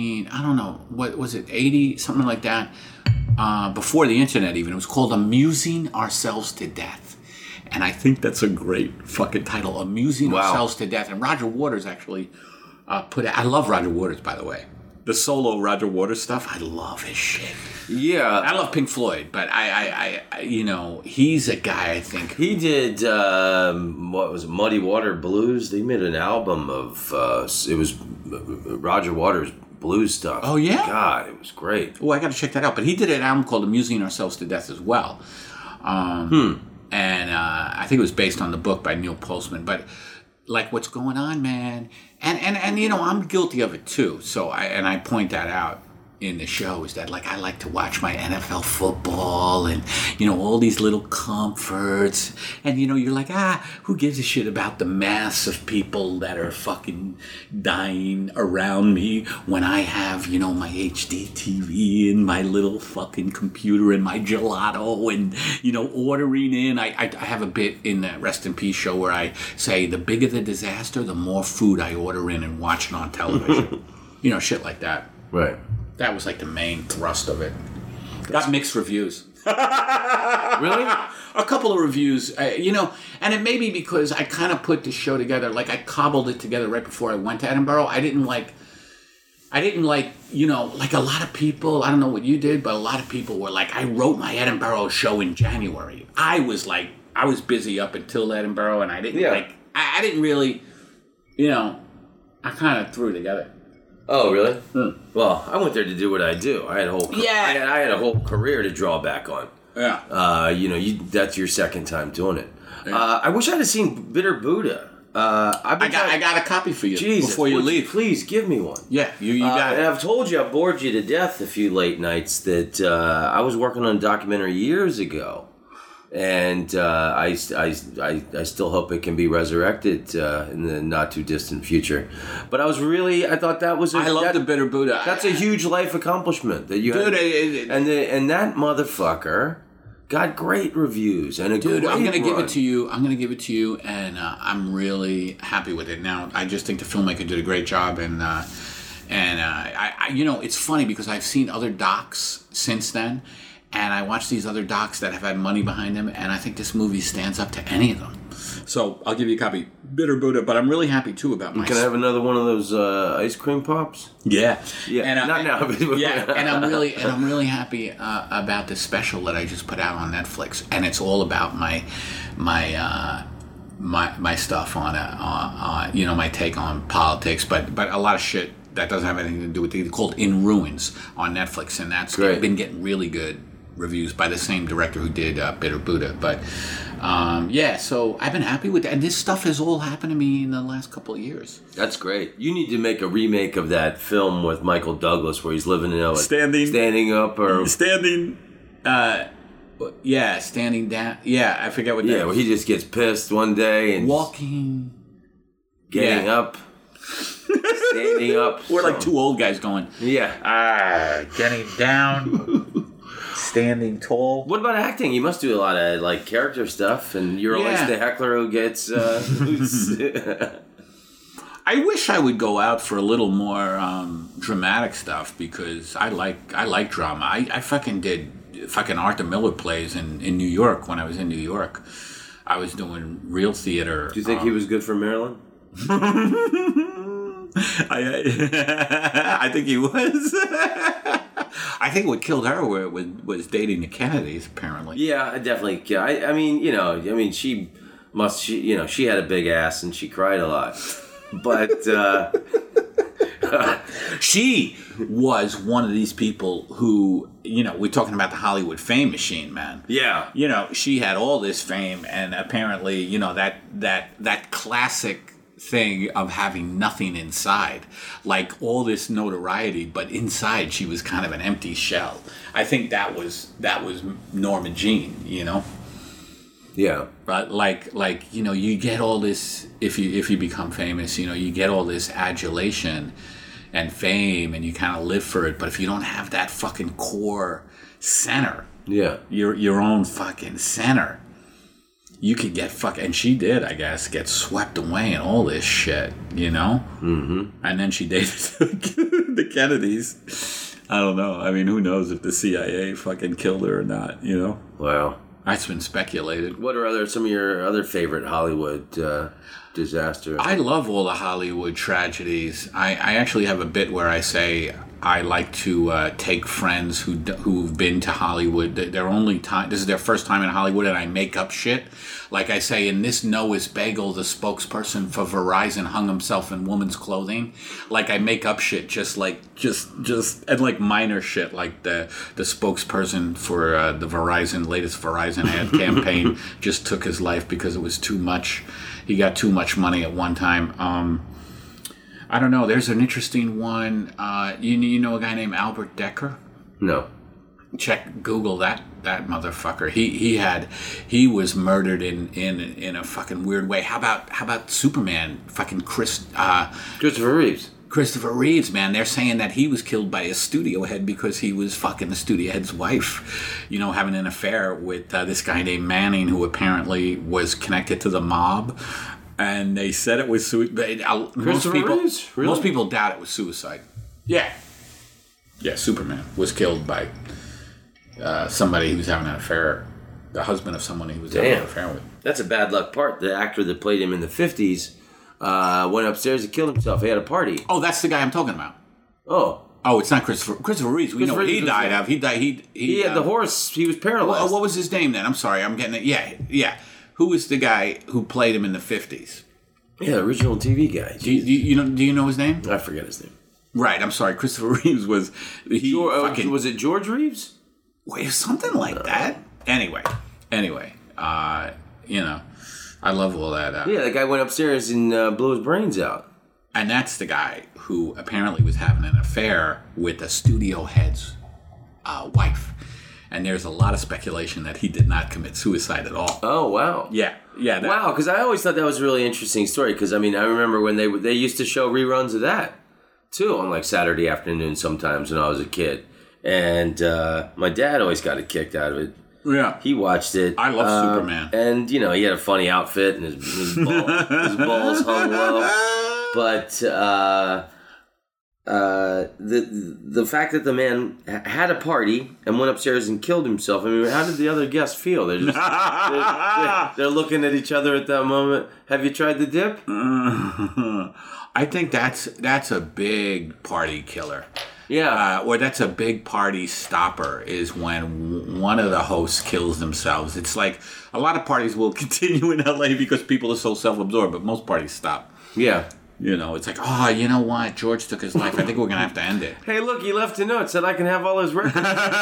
80, something like that, before the internet even. It was called Amusing Ourselves to Death. And I think that's a great fucking title, Amusing Ourselves to Death. And Roger Waters actually put it. I love Roger Waters, by the way. The solo Roger Waters stuff, I love his shit. Yeah. I love Pink Floyd, but I he's a guy, I think. He did, what was it, Muddy Water Blues? They made an album of, it was Roger Waters blues stuff. Oh, yeah? God, it was great. Oh, I got to check that out. But he did an album called Amusing Ourselves to Death as well. And I think it was based on the book by Neil Postman. But, like, what's going on, man? And I'm guilty of it, too. So, I point that out in the show is that, like, I like to watch my NFL football and, all these little comforts. And, you're like, who gives a shit about the mass of people that are fucking dying around me when I have, my HD TV and my little fucking computer and my gelato and, ordering in. I have a bit in the Rest in Peace show where I say the bigger the disaster, the more food I order in and watch it on television. Shit like that. Right. That was like the main thrust of it. Got mixed reviews. Really? A couple of reviews, and it may be because I kind of put the show together, like I cobbled it together right before I went to Edinburgh. I didn't like, like a lot of people, I don't know what you did, but a lot of people were like, I wrote my Edinburgh show in January. I was busy up until Edinburgh, and I didn't I didn't really, I kind of threw it together. Oh, really? Well, I went there to do what I do. I had a whole I had a whole career to draw back on. Yeah. That's your second time doing it. Yeah. I wish I had seen Bitter Buddha. I got a copy for you before you leave. Please give me one. Yeah, you got it. And I've told you I bored you to death a few late nights that I was working on a documentary years ago. And I still hope it can be resurrected in the not too distant future. But I thought that was I love the Bitter Buddha. That's a huge life accomplishment that you had. And that motherfucker got great reviews and I'm gonna give it to you. And I'm really happy with it. Now I just think the filmmaker did a great job, and I it's funny because I've seen other docs since then. And I watch these other docs that have had money behind them, and I think this movie stands up to any of them. So I'll give you a copy, Bitter Buddha. But I'm really happy too about my. Can I have another one of those ice cream pops? Yeah. And, not now. Yeah, and I'm really happy about the special that I just put out on Netflix, and it's all about my stuff on my take on politics, but a lot of shit that doesn't have anything to do with it. It's called In Ruins on Netflix, and that's been getting really good reviews by the same director who did Bitter Buddha. But so I've been happy with that. And this stuff has all happened to me in the last couple of years. That's great. You need to make a remake of that film with Michael Douglas where he's living standing up or standing standing down. Yeah, I forget what that is. Yeah, where he just gets pissed one day and walking, getting up. standing up. We're like two old guys going, getting down, standing tall. What about acting? You must do a lot of like character stuff, and you're always the heckler who gets. I wish I would go out for a little more dramatic stuff because I like drama. I fucking did Arthur Miller plays in New York when I was in New York. I was doing real theater. Do you think he was good for Maryland? I think he was. I think what killed her was dating the Kennedys, apparently. Yeah, I definitely. She had a big ass and she cried a lot, but she was one of these people who, we're talking about the Hollywood fame machine, man. Yeah. She had all this fame, and apparently, that classic thing of having nothing inside, like all this notoriety, but inside she was kind of an empty shell. I think that was Norma Jean, Yeah. But like you get all this if you become famous, you get all this adulation and fame, and you kind of live for it. But if you don't have that fucking core center, your own fucking center, you could get and she did, I guess, get swept away in all this shit, Mm-hmm. And then she dated the Kennedys. I don't know. I mean, who knows if the CIA fucking killed her or not, Wow. That's been speculated. What are some of your other favorite Hollywood disasters? I love all the Hollywood tragedies. I actually have a bit where I say I like to take friends who've been to Hollywood. This is their first time in Hollywood, and I make up shit. Like I say, in this Noah's Bagel, the spokesperson for Verizon hung himself in woman's clothing. Like I make up shit, just and like minor shit, like the spokesperson for the latest Verizon ad campaign just took his life because it was too much. He got too much money at one time. I don't know. There's an interesting one. You know a guy named Albert Decker? No. Google that motherfucker. He was murdered in a fucking weird way. How about Superman? Fucking Christopher Reeves. Christopher Reeves, man. They're saying that he was killed by a studio head because he was fucking the studio head's wife. Having an affair with this guy named Manning, who apparently was connected to the mob. And they said it was suicide. Most people doubt it was suicide. Yeah, Superman was killed by somebody he was having an affair, the husband of someone he was having an affair with. That's a bad luck part. The actor that played him in the 50s went upstairs and killed himself. He had a party. Oh, that's the guy I'm talking about. Oh, it's not Christopher Reeves. We know what he died of. He had the horse. He was paralyzed. What was his name then? I'm sorry, I'm getting it. Yeah. Who was the guy who played him in the 50s? Yeah, original TV guy. Do you know his name? I forget his name. Right, I'm sorry. Christopher Reeves was... was it George Reeves? Wait, something like that? Anyway, I love all that. The guy went upstairs and blew his brains out. And that's the guy who apparently was having an affair with a studio head's wife. And there's a lot of speculation that he did not commit suicide at all. Oh, wow. Yeah. Wow, because I always thought that was a really interesting story. Because, I remember when they used to show reruns of that, too, on, like, Saturday afternoon sometimes when I was a kid. And my dad always got a kick out of it. Yeah. He watched it. I love Superman. And, he had a funny outfit and his balls hung low. But the fact that the man had a party and went upstairs and killed himself, how did the other guests feel? They're just they're looking at each other at that moment. Have you tried the dip? I think that's a big party killer. Yeah. Or that's a big party stopper is when one of the hosts kills themselves. It's like a lot of parties will continue in LA because people are so self-absorbed, but most parties stop. Yeah. It's like, oh, you know what? George took his life. I think we're going to have to end it. Hey, look, he left a note. Said I can have all his records.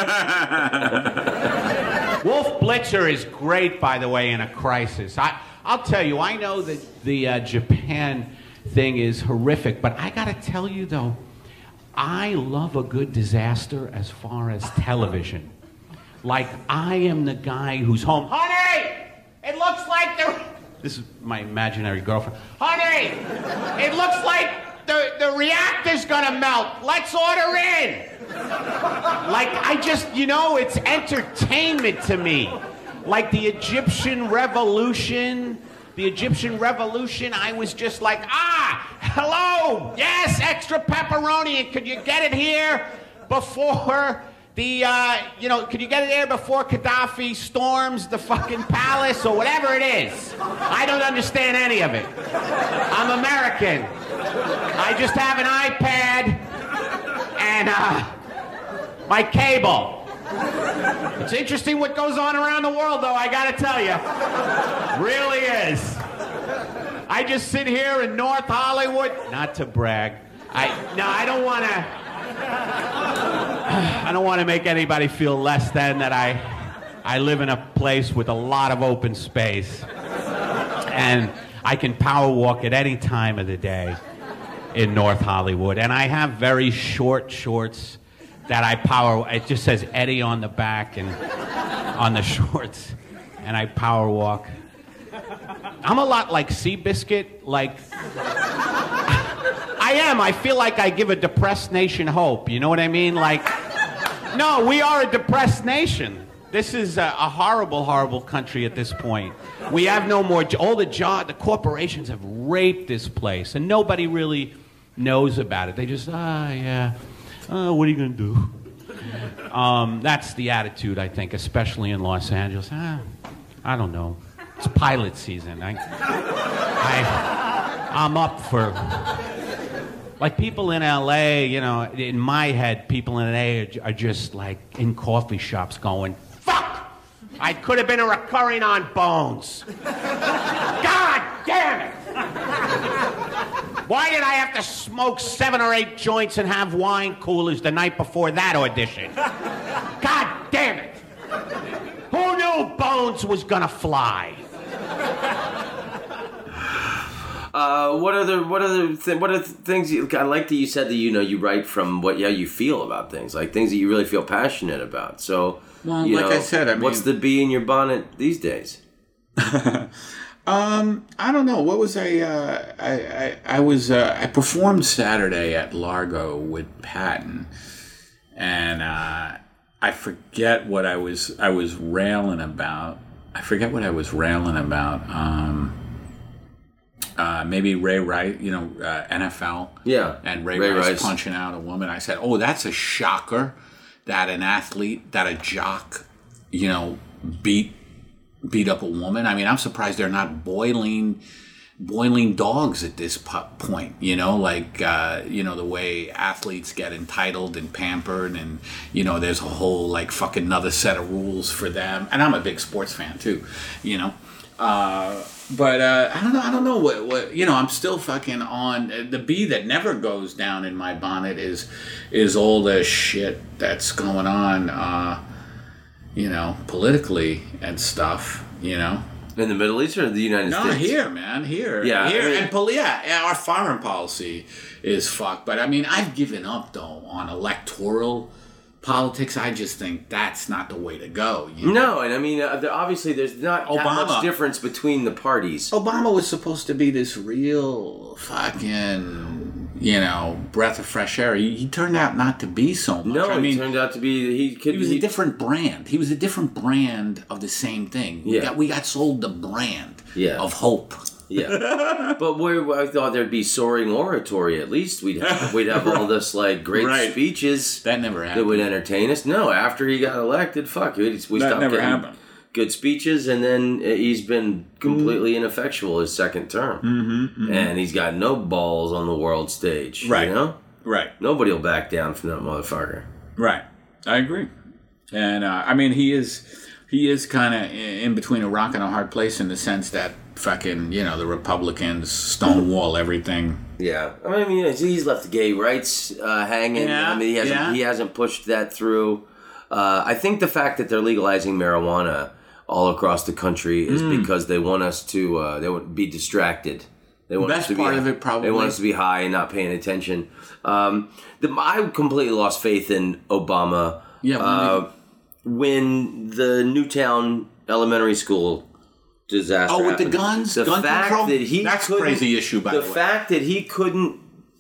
Wolf Blitzer is great, by the way, in a crisis. I'll tell you, I know that the Japan thing is horrific, but I got to tell you, though, I love a good disaster as far as television. Like, I am the guy who's home. Honey, it looks like there... This is my imaginary girlfriend. Honey, it looks like the reactor's gonna melt. Let's order in. Like, it's entertainment to me. Like the Egyptian Revolution, I was just like, hello, yes, extra pepperoni, and could you get it here before could you get it here before Gaddafi storms the fucking palace or whatever it is? I don't understand any of it. I'm American. I just have an iPad and my cable. It's interesting what goes on around the world, though, I gotta tell you. Really is. I just sit here in North Hollywood, not to brag. I don't want to make anybody feel less than that I live in a place with a lot of open space. And I can power walk at any time of the day in North Hollywood. And I have very short shorts that I power. It just says Eddie on the back and on the shorts, and I power walk. I'm a lot like Seabiscuit. Like I am. I feel like I give a depressed nation hope. You know what I mean? Like, no, we are a depressed nation. This is a horrible, horrible country at this point. We have no more. All the corporations have raped this place, and nobody really knows about it. They just yeah. What are you going to do? That's the attitude, I think, especially in Los Angeles. I don't know. It's pilot season. I'm up for... Like people in L.A., in my head, people in L.A. are just like in coffee shops going, fuck! I could have been a recurring on Bones. God damn it! Why did I have to smoke 7 or 8 joints and have wine coolers the night before that audition? God damn it! Who knew Bones was gonna fly? What are the things I like that you said that you write from what you feel about things, like things that you really feel passionate about. So, I said, what's the bee in your bonnet these days? I don't know. What was I performed Saturday at Largo with Patton, and I forget what I was railing about. Maybe Ray Rice, NFL. Yeah. And Ray Rice punching out a woman. I said, oh, that's a shocker that an athlete, that a jock, beat up a woman. I mean, I'm surprised they're not boiling dogs at this point, the way athletes get entitled and pampered, and, there's a whole, fucking another set of rules for them. And I'm a big sports fan, too, But I don't know what I'm still fucking on. The bee that never goes down in my bonnet is all the shit that's going on, politically and stuff, In the Middle East or the United States? No, here, man, here. Yeah. Here. And our foreign policy is fucked. But, I've given up, though, on electoral politics. I just think that's not the way to go. No, and obviously there's not that much difference between the parties. Obama was supposed to be this real fucking, breath of fresh air. He turned out not to be so much. No, he turned out to be... He was a different brand. He was a different brand of the same thing. We got sold the brand of hope. Yeah, but I thought there'd be soaring oratory. At least we'd have all this great speeches that never happened. That would entertain us. No, after he got elected, we stopped getting good speeches, and then he's been completely ineffectual his second term, and he's got no balls on the world stage. Right, right. Nobody will back down from that motherfucker. Right, I agree, and he is kind of in between a rock and a hard place in the sense that fucking, the Republicans stonewall everything. Yeah. He's left gay rights hanging. Yeah. He hasn't pushed that through. I think the fact that they're legalizing marijuana all across the country is because they want us to they want to be distracted. They want Best us to part be, of it, probably. They want us to be high and not paying attention. I completely lost faith in Obama. Yeah. When the Newtown Elementary School disaster with happened. the guns? The gun fact control? that he That's a couldn't... crazy issue, by the way. The fact that he couldn't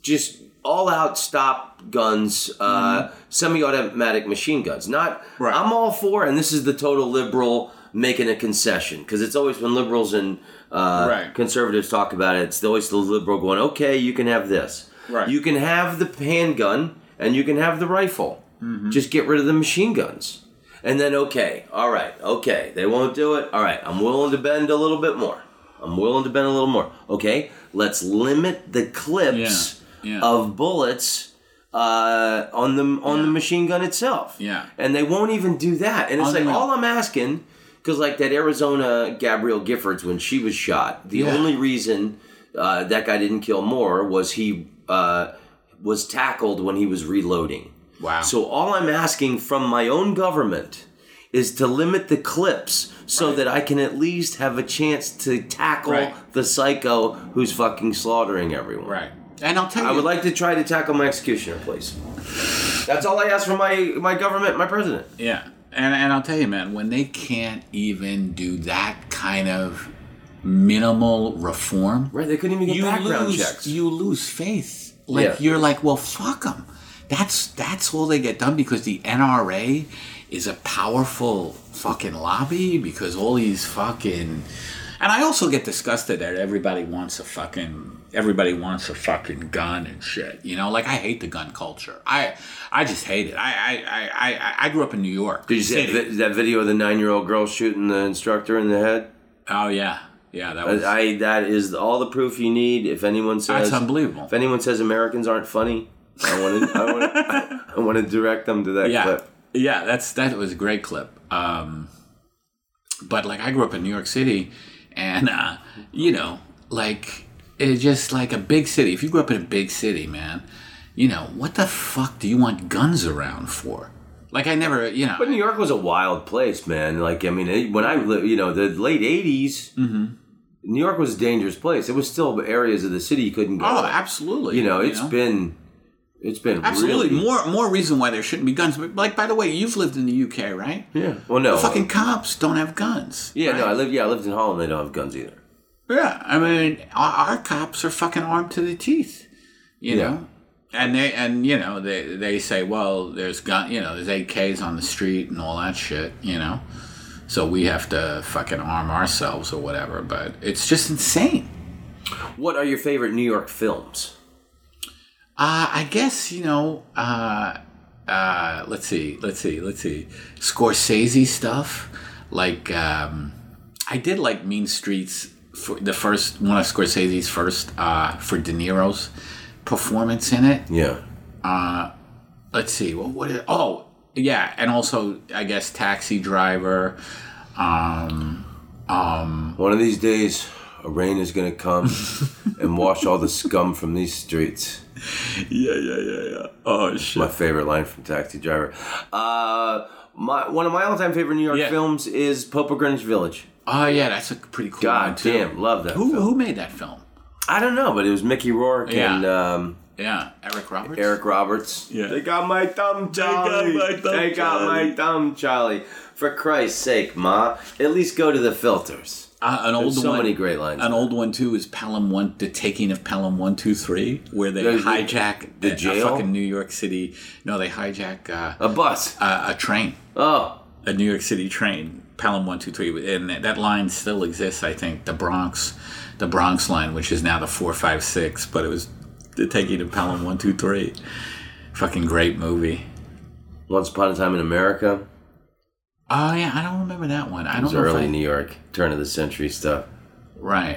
just all-out stop guns, semi-automatic machine guns. Not, Right. I'm all for, and this is the total liberal making a concession, because it's always when liberals and conservatives talk about it, it's always the liberal going, okay, you can have this. Right. You can have the handgun, and you can have the rifle. Just get rid of the machine guns. And then, okay, they won't do it. All right, I'm willing to bend a little bit more. Okay, let's limit the clips of bullets on the machine gun itself. Yeah. And they won't even do that. And it's like, all I'm asking, because like that Arizona Gabrielle Giffords, when she was shot, the only reason that guy didn't kill more was he was tackled when he was reloading. Wow. So all I'm asking from my own government is to limit the clips so that I can at least have a chance to tackle the psycho who's fucking slaughtering everyone. Right. And I'll tell you, I would like to try to tackle my executioner, please. That's all I ask from my government, my president. Yeah. And I'll tell you, man, when they can't even do that kind of minimal reform, Right, they couldn't even get background checks. You lose faith. Like, you're like, well, fuck them. That's all they get done, because the NRA is a powerful fucking lobby, because all these fucking... And I also get disgusted that everybody wants a fucking gun and shit. You know, like, I hate the gun culture. I just hate it. I grew up in New York. Did you see that video of the 9-year-old girl shooting the instructor in the head? Oh, yeah. Yeah, that was... that is all the proof you need. If anyone says... That's unbelievable. If anyone says Americans aren't funny, I want to direct them to that clip. Yeah, that was a great clip. But like, I grew up in New York City, and you know, like, it's just like a big city. If you grew up in a big city, man, you know, what the fuck do you want guns around for? Like, I never, you know. But New York was a wild place, man. Like, I mean, when I lived, you know, the late 80s, New York was a dangerous place. There was still areas of the city you couldn't go. Oh, absolutely. You know, it's been absolutely really... more reason why there shouldn't be guns. But, like, by the way, you've lived in the UK, right? Yeah. Well, no. The fucking cops don't have guns. Yeah, right? no, I lived in Holland. They don't have guns either. Yeah, I mean, our cops are fucking armed to the teeth, you know, and you know, they say, well, there's there's AKs on the street and all that shit, you know, so we have to fucking arm ourselves or whatever. But it's just insane. What are your favorite New York films? I guess, you know, let's see, Scorsese stuff, like I did like Mean Streets. For the first one of Scorsese's first for De Niro's performance in it. Yeah. Let's see. Well, and also I guess Taxi Driver. One of these days, a rain is gonna come and wash all the scum from these streets. Yeah. Oh shit. My favorite line from Taxi Driver. One of my all-time favorite New York films is Pope of Greenwich Village. Oh yeah, that's a pretty cool one too. God damn, love that film. Who made that film? I don't know, but it was Mickey Rourke and Eric Roberts. Eric Roberts. Yeah. They got my thumb, Charlie. They got my thumb, Charlie. For Christ's sake, Ma, at least go to the filters. Many great lines. An old one too is The Taking of Pelham 123, where they hijack the jail. A fucking New York City. No, they hijack a bus, a train. Oh, a New York City train. Pelham 123, and that line still exists. I think the Bronx line, which is now the 456, but it was The Taking of Pelham 123. Fucking great movie. Once Upon a Time in America. Oh yeah, I don't remember that one. I don't know. It was early New York, turn of the century stuff. Right.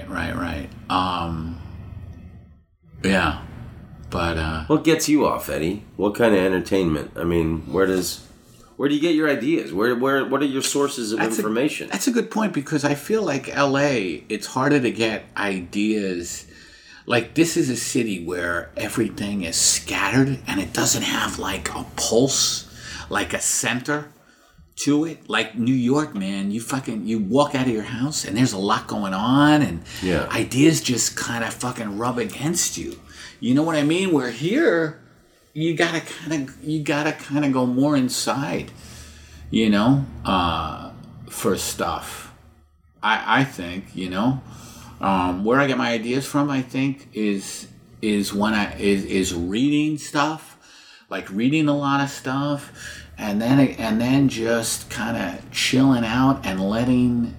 Yeah, but what gets you off, Eddie? What kind of entertainment? I mean, where do you get your ideas? What are your sources of information? That's a good point, because I feel like LA, it's harder to get ideas. Like, this is a city where everything is scattered and it doesn't have like a pulse, like a center to it. Like New York, man, you walk out of your house and there's a lot going on, and ideas just kind of fucking rub against you. You know what I mean? Where here, you gotta kind of go more inside, you know, for stuff. I think, you know, where I get my ideas from, I think, is is when is reading stuff, like reading a lot of stuff, and then just kind of chilling out and letting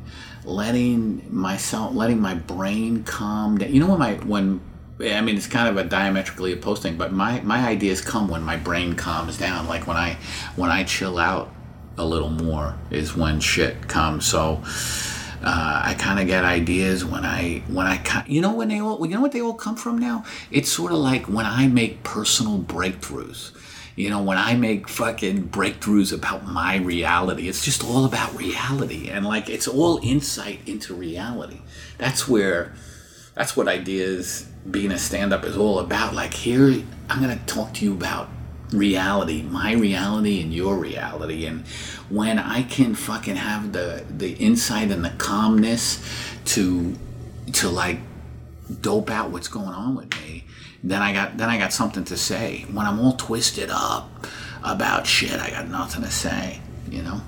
my brain calm down. You know, I mean, it's kind of a diametrically opposed thing, but my ideas come when my brain calms down. Like when I chill out a little more is when shit comes. So I kind of get ideas when you know what they all come from now? It's sort of like when I make personal breakthroughs. You know, when I make fucking breakthroughs about my reality, it's just all about reality, and like it's all insight into reality. That's what ideas, being a stand-up, is all about. Like, here I'm gonna talk to you about reality, my reality and your reality, and when I can fucking have the insight and the calmness to like dope out what's going on with me, then I got something to say. When I'm all twisted up about shit, I got nothing to say, you know?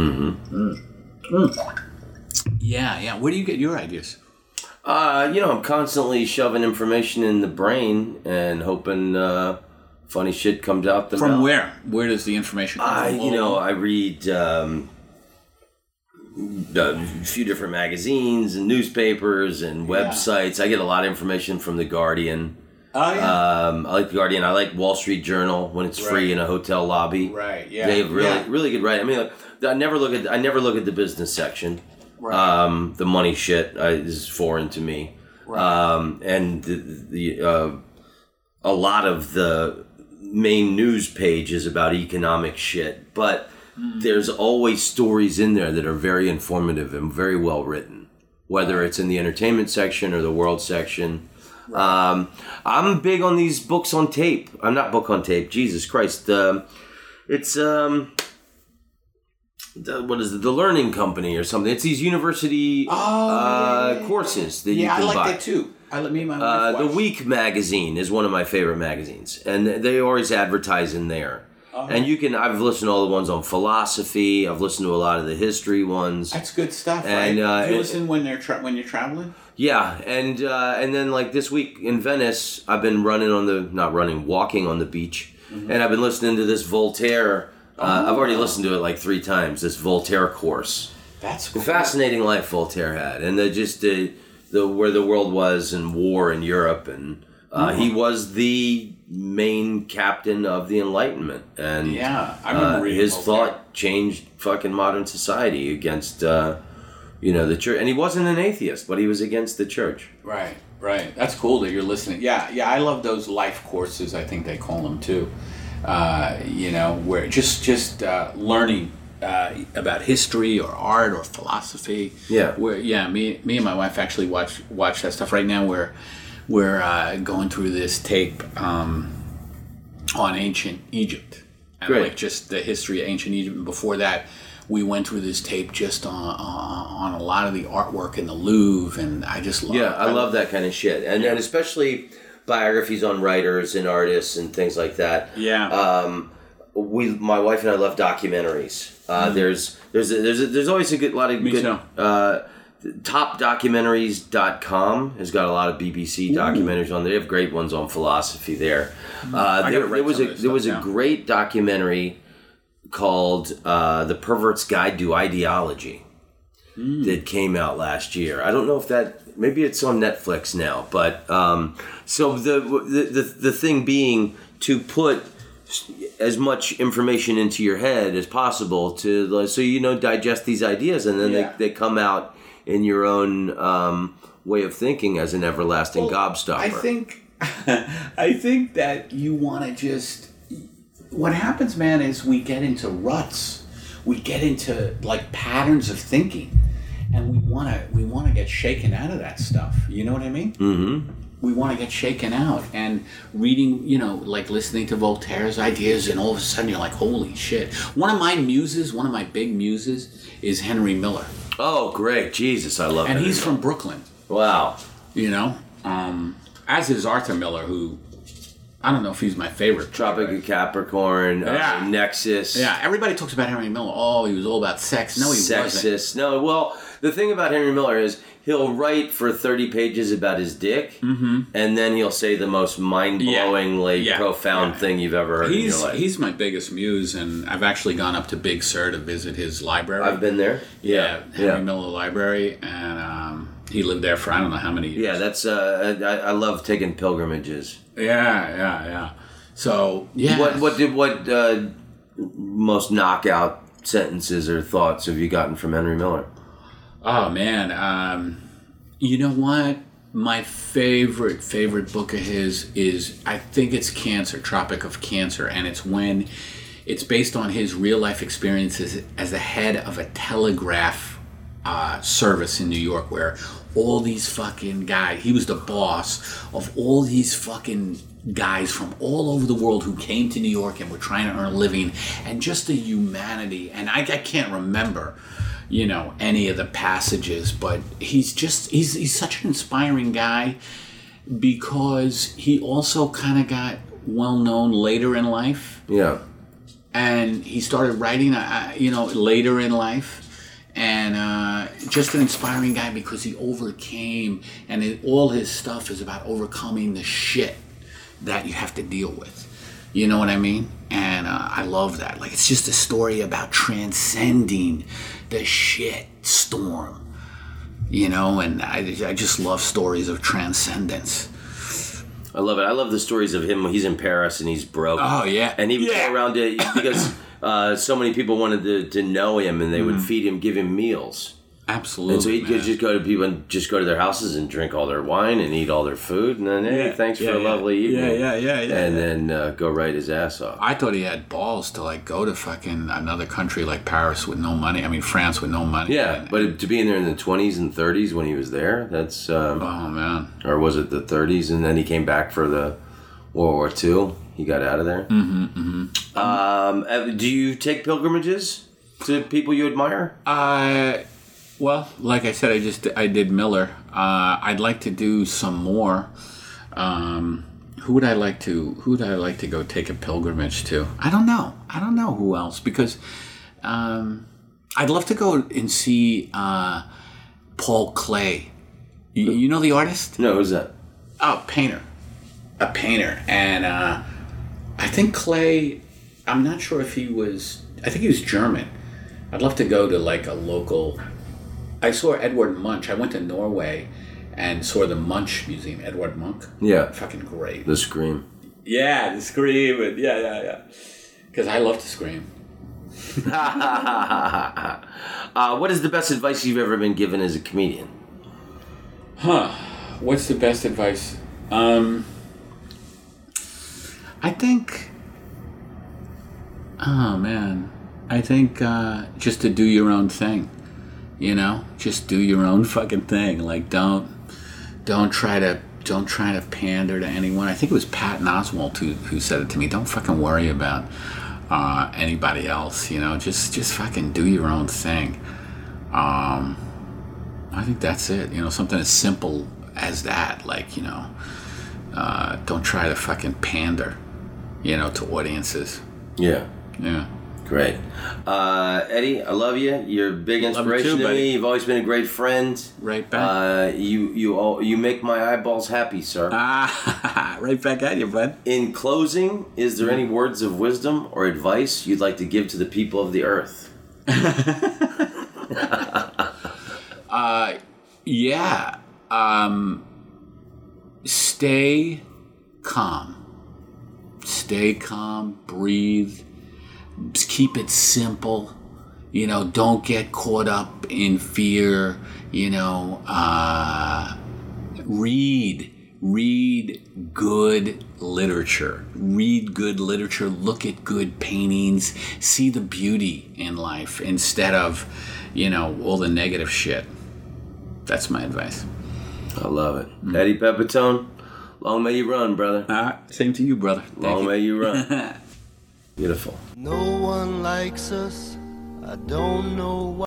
Yeah. Where do you get your ideas? I'm constantly shoving information in the brain and hoping funny shit comes out the From mouth. where? Where does the information come from? I read a few different magazines and newspapers and websites. I get a lot of information from The Guardian. Oh, yeah. I like The Guardian. I like Wall Street Journal when it's free in a hotel lobby. Right, yeah. They have really good writing. I mean, I never look at the business section. Right. The money shit is foreign to me. Right. And a lot of the main news page is about economic shit, but there's always stories in there that are very informative and very well written, whether it's in the entertainment section or the world section. Right. I'm big on these books on tape. I'm not book on tape. Jesus Christ. It's what is it? The Learning Company or something. It's these university courses that you can buy. Yeah, I like that too. Me and my wife The Week magazine is one of my favorite magazines, and they always advertise in there. And I've listened to all the ones on philosophy. I've listened to a lot of the history ones. That's good stuff, and, right? Do you listen when you're traveling? Yeah, and then like this week in Venice, I've been walking on the beach, and I've been listening to this Voltaire. I've already listened to it like 3 times. This Voltaire course. That's cool. The fascinating life Voltaire had, and the where the world was in war in Europe, and he was the main captain of the Enlightenment, and I remember reading his Voltaire. thought changed fucking modern society against the church, and he wasn't an atheist, but he was against the church. Right. That's cool that you're listening. Yeah. I love those life courses. I think they call them too. Where just learning about history or art or philosophy. Yeah. Me and my wife actually watch that stuff right now. We're going through this tape on ancient Egypt. And Great. like just the history of ancient Egypt. And before that, we went through this tape just on a lot of the artwork in the Louvre, and I just love it. Yeah, I love that kind of shit, and especially biographies on writers and artists and things like that. Yeah. My wife and I love documentaries. There's always a lot of Me good. too. Topdocumentaries.com has got a lot of BBC documentaries on there. They have great ones on philosophy there. There was a great documentary called The Pervert's Guide to Ideology that came out last year. I don't know if maybe it's on Netflix now, but so the thing being to put as much information into your head as possible to digest these ideas, and then they come out in your own way of thinking as an everlasting gobstopper. I think that you want to just. What happens, man, is we get into ruts. We get into like patterns of thinking, and we want to get shaken out of that stuff. You know what I mean? Mm-hmm. We want to get shaken out, and reading, like listening to Voltaire's ideas, and all of a sudden you're like, holy shit. One of my big muses is Henry Miller. Oh, great. Jesus, I love him. And he's from Brooklyn. Wow. As is Arthur Miller, who I don't know if he's my favorite. Tropic of Capricorn, Nexus. Yeah, everybody talks about Henry Miller. Oh, he was all about sex. No, he wasn't. No, well, the thing about Henry Miller is he'll write for 30 pages about his dick, and then he'll say the most mind-blowing, profound thing you've ever heard in your life. He's my biggest muse, and I've actually gone up to Big Sur to visit his library. I've been there. Henry Miller Library, and he lived there for I don't know how many years. Yeah, that's I love taking pilgrimages. Yeah. So What most knockout sentences or thoughts have you gotten from Henry Miller? Oh man, you know what? My favorite book of his is, I think it's Cancer, Tropic of Cancer, and it's based on his real life experiences as the head of a telegraph service in New York, where all these fucking guys, he was the boss of all these fucking guys from all over the world who came to New York and were trying to earn a living, and just the humanity. And I can't remember, any of the passages, but he's such an inspiring guy, because he also kind of got well known later in life. Yeah. And he started writing, later in life. And just an inspiring guy, because he overcame, and all his stuff is about overcoming the shit that you have to deal with. You know what I mean? And I love that. Like, it's just a story about transcending the shit storm. And I just love stories of transcendence. I love it. I love the stories of him when he's in Paris and he's broke. Oh, yeah. And he would go around it because so many people wanted to know him, and they would feed him, give him meals. Absolutely. And so he'd just go to people and just go to their houses and drink all their wine and eat all their food, and then, hey, thanks for a lovely evening. Yeah. And then go write his ass off. I thought he had balls to go to fucking another country like Paris with no money. I mean, France with no money. Yeah, but to be in there in the 20s and 30s when he was there, that's... oh, man. Or was it the 30s? And then he came back for the World War II. He got out of there. Do you take pilgrimages to people you admire? Well, like I said, I did Miller. I'd like to do some more. Who would I like to go take a pilgrimage to? I don't know who else, because I'd love to go and see Paul Klee. You know the artist? No, who's that? Oh, painter. A painter. And I think Klee, I'm not sure if he was German. I'd love to go to a local... I saw Edvard Munch. I went to Norway and saw the Munch Museum, Edvard Munch. Yeah. Fucking great. The Scream. Yeah, the Scream. And yeah. Because I love to scream. What is the best advice you've ever been given as a comedian? What's the best advice? I think... Oh, man. I think just to do your own thing. Just do your own fucking thing. Don't try to pander to anyone. I think it was Patton Oswalt who said it to me. Don't fucking worry about anybody else. Just fucking do your own thing. I think that's it. Something as simple as that. Don't try to fucking pander, to audiences. Yeah. Yeah. Great. Eddie, I love you. You're a big inspiration to me. You've always been a great friend. Right back. You make my eyeballs happy, sir. Right back at you, bud. In closing, is there any words of wisdom or advice you'd like to give to the people of the earth? Yeah. Stay calm. Stay calm. Breathe. Keep it simple. Don't get caught up in fear. Read good literature. Look at good paintings. See the beauty in life instead of, all the negative shit. That's my advice. I love it. Eddie Pepitone, long may you run, brother. Same to you, brother. Long may you run. Beautiful. No one likes us. I don't know why.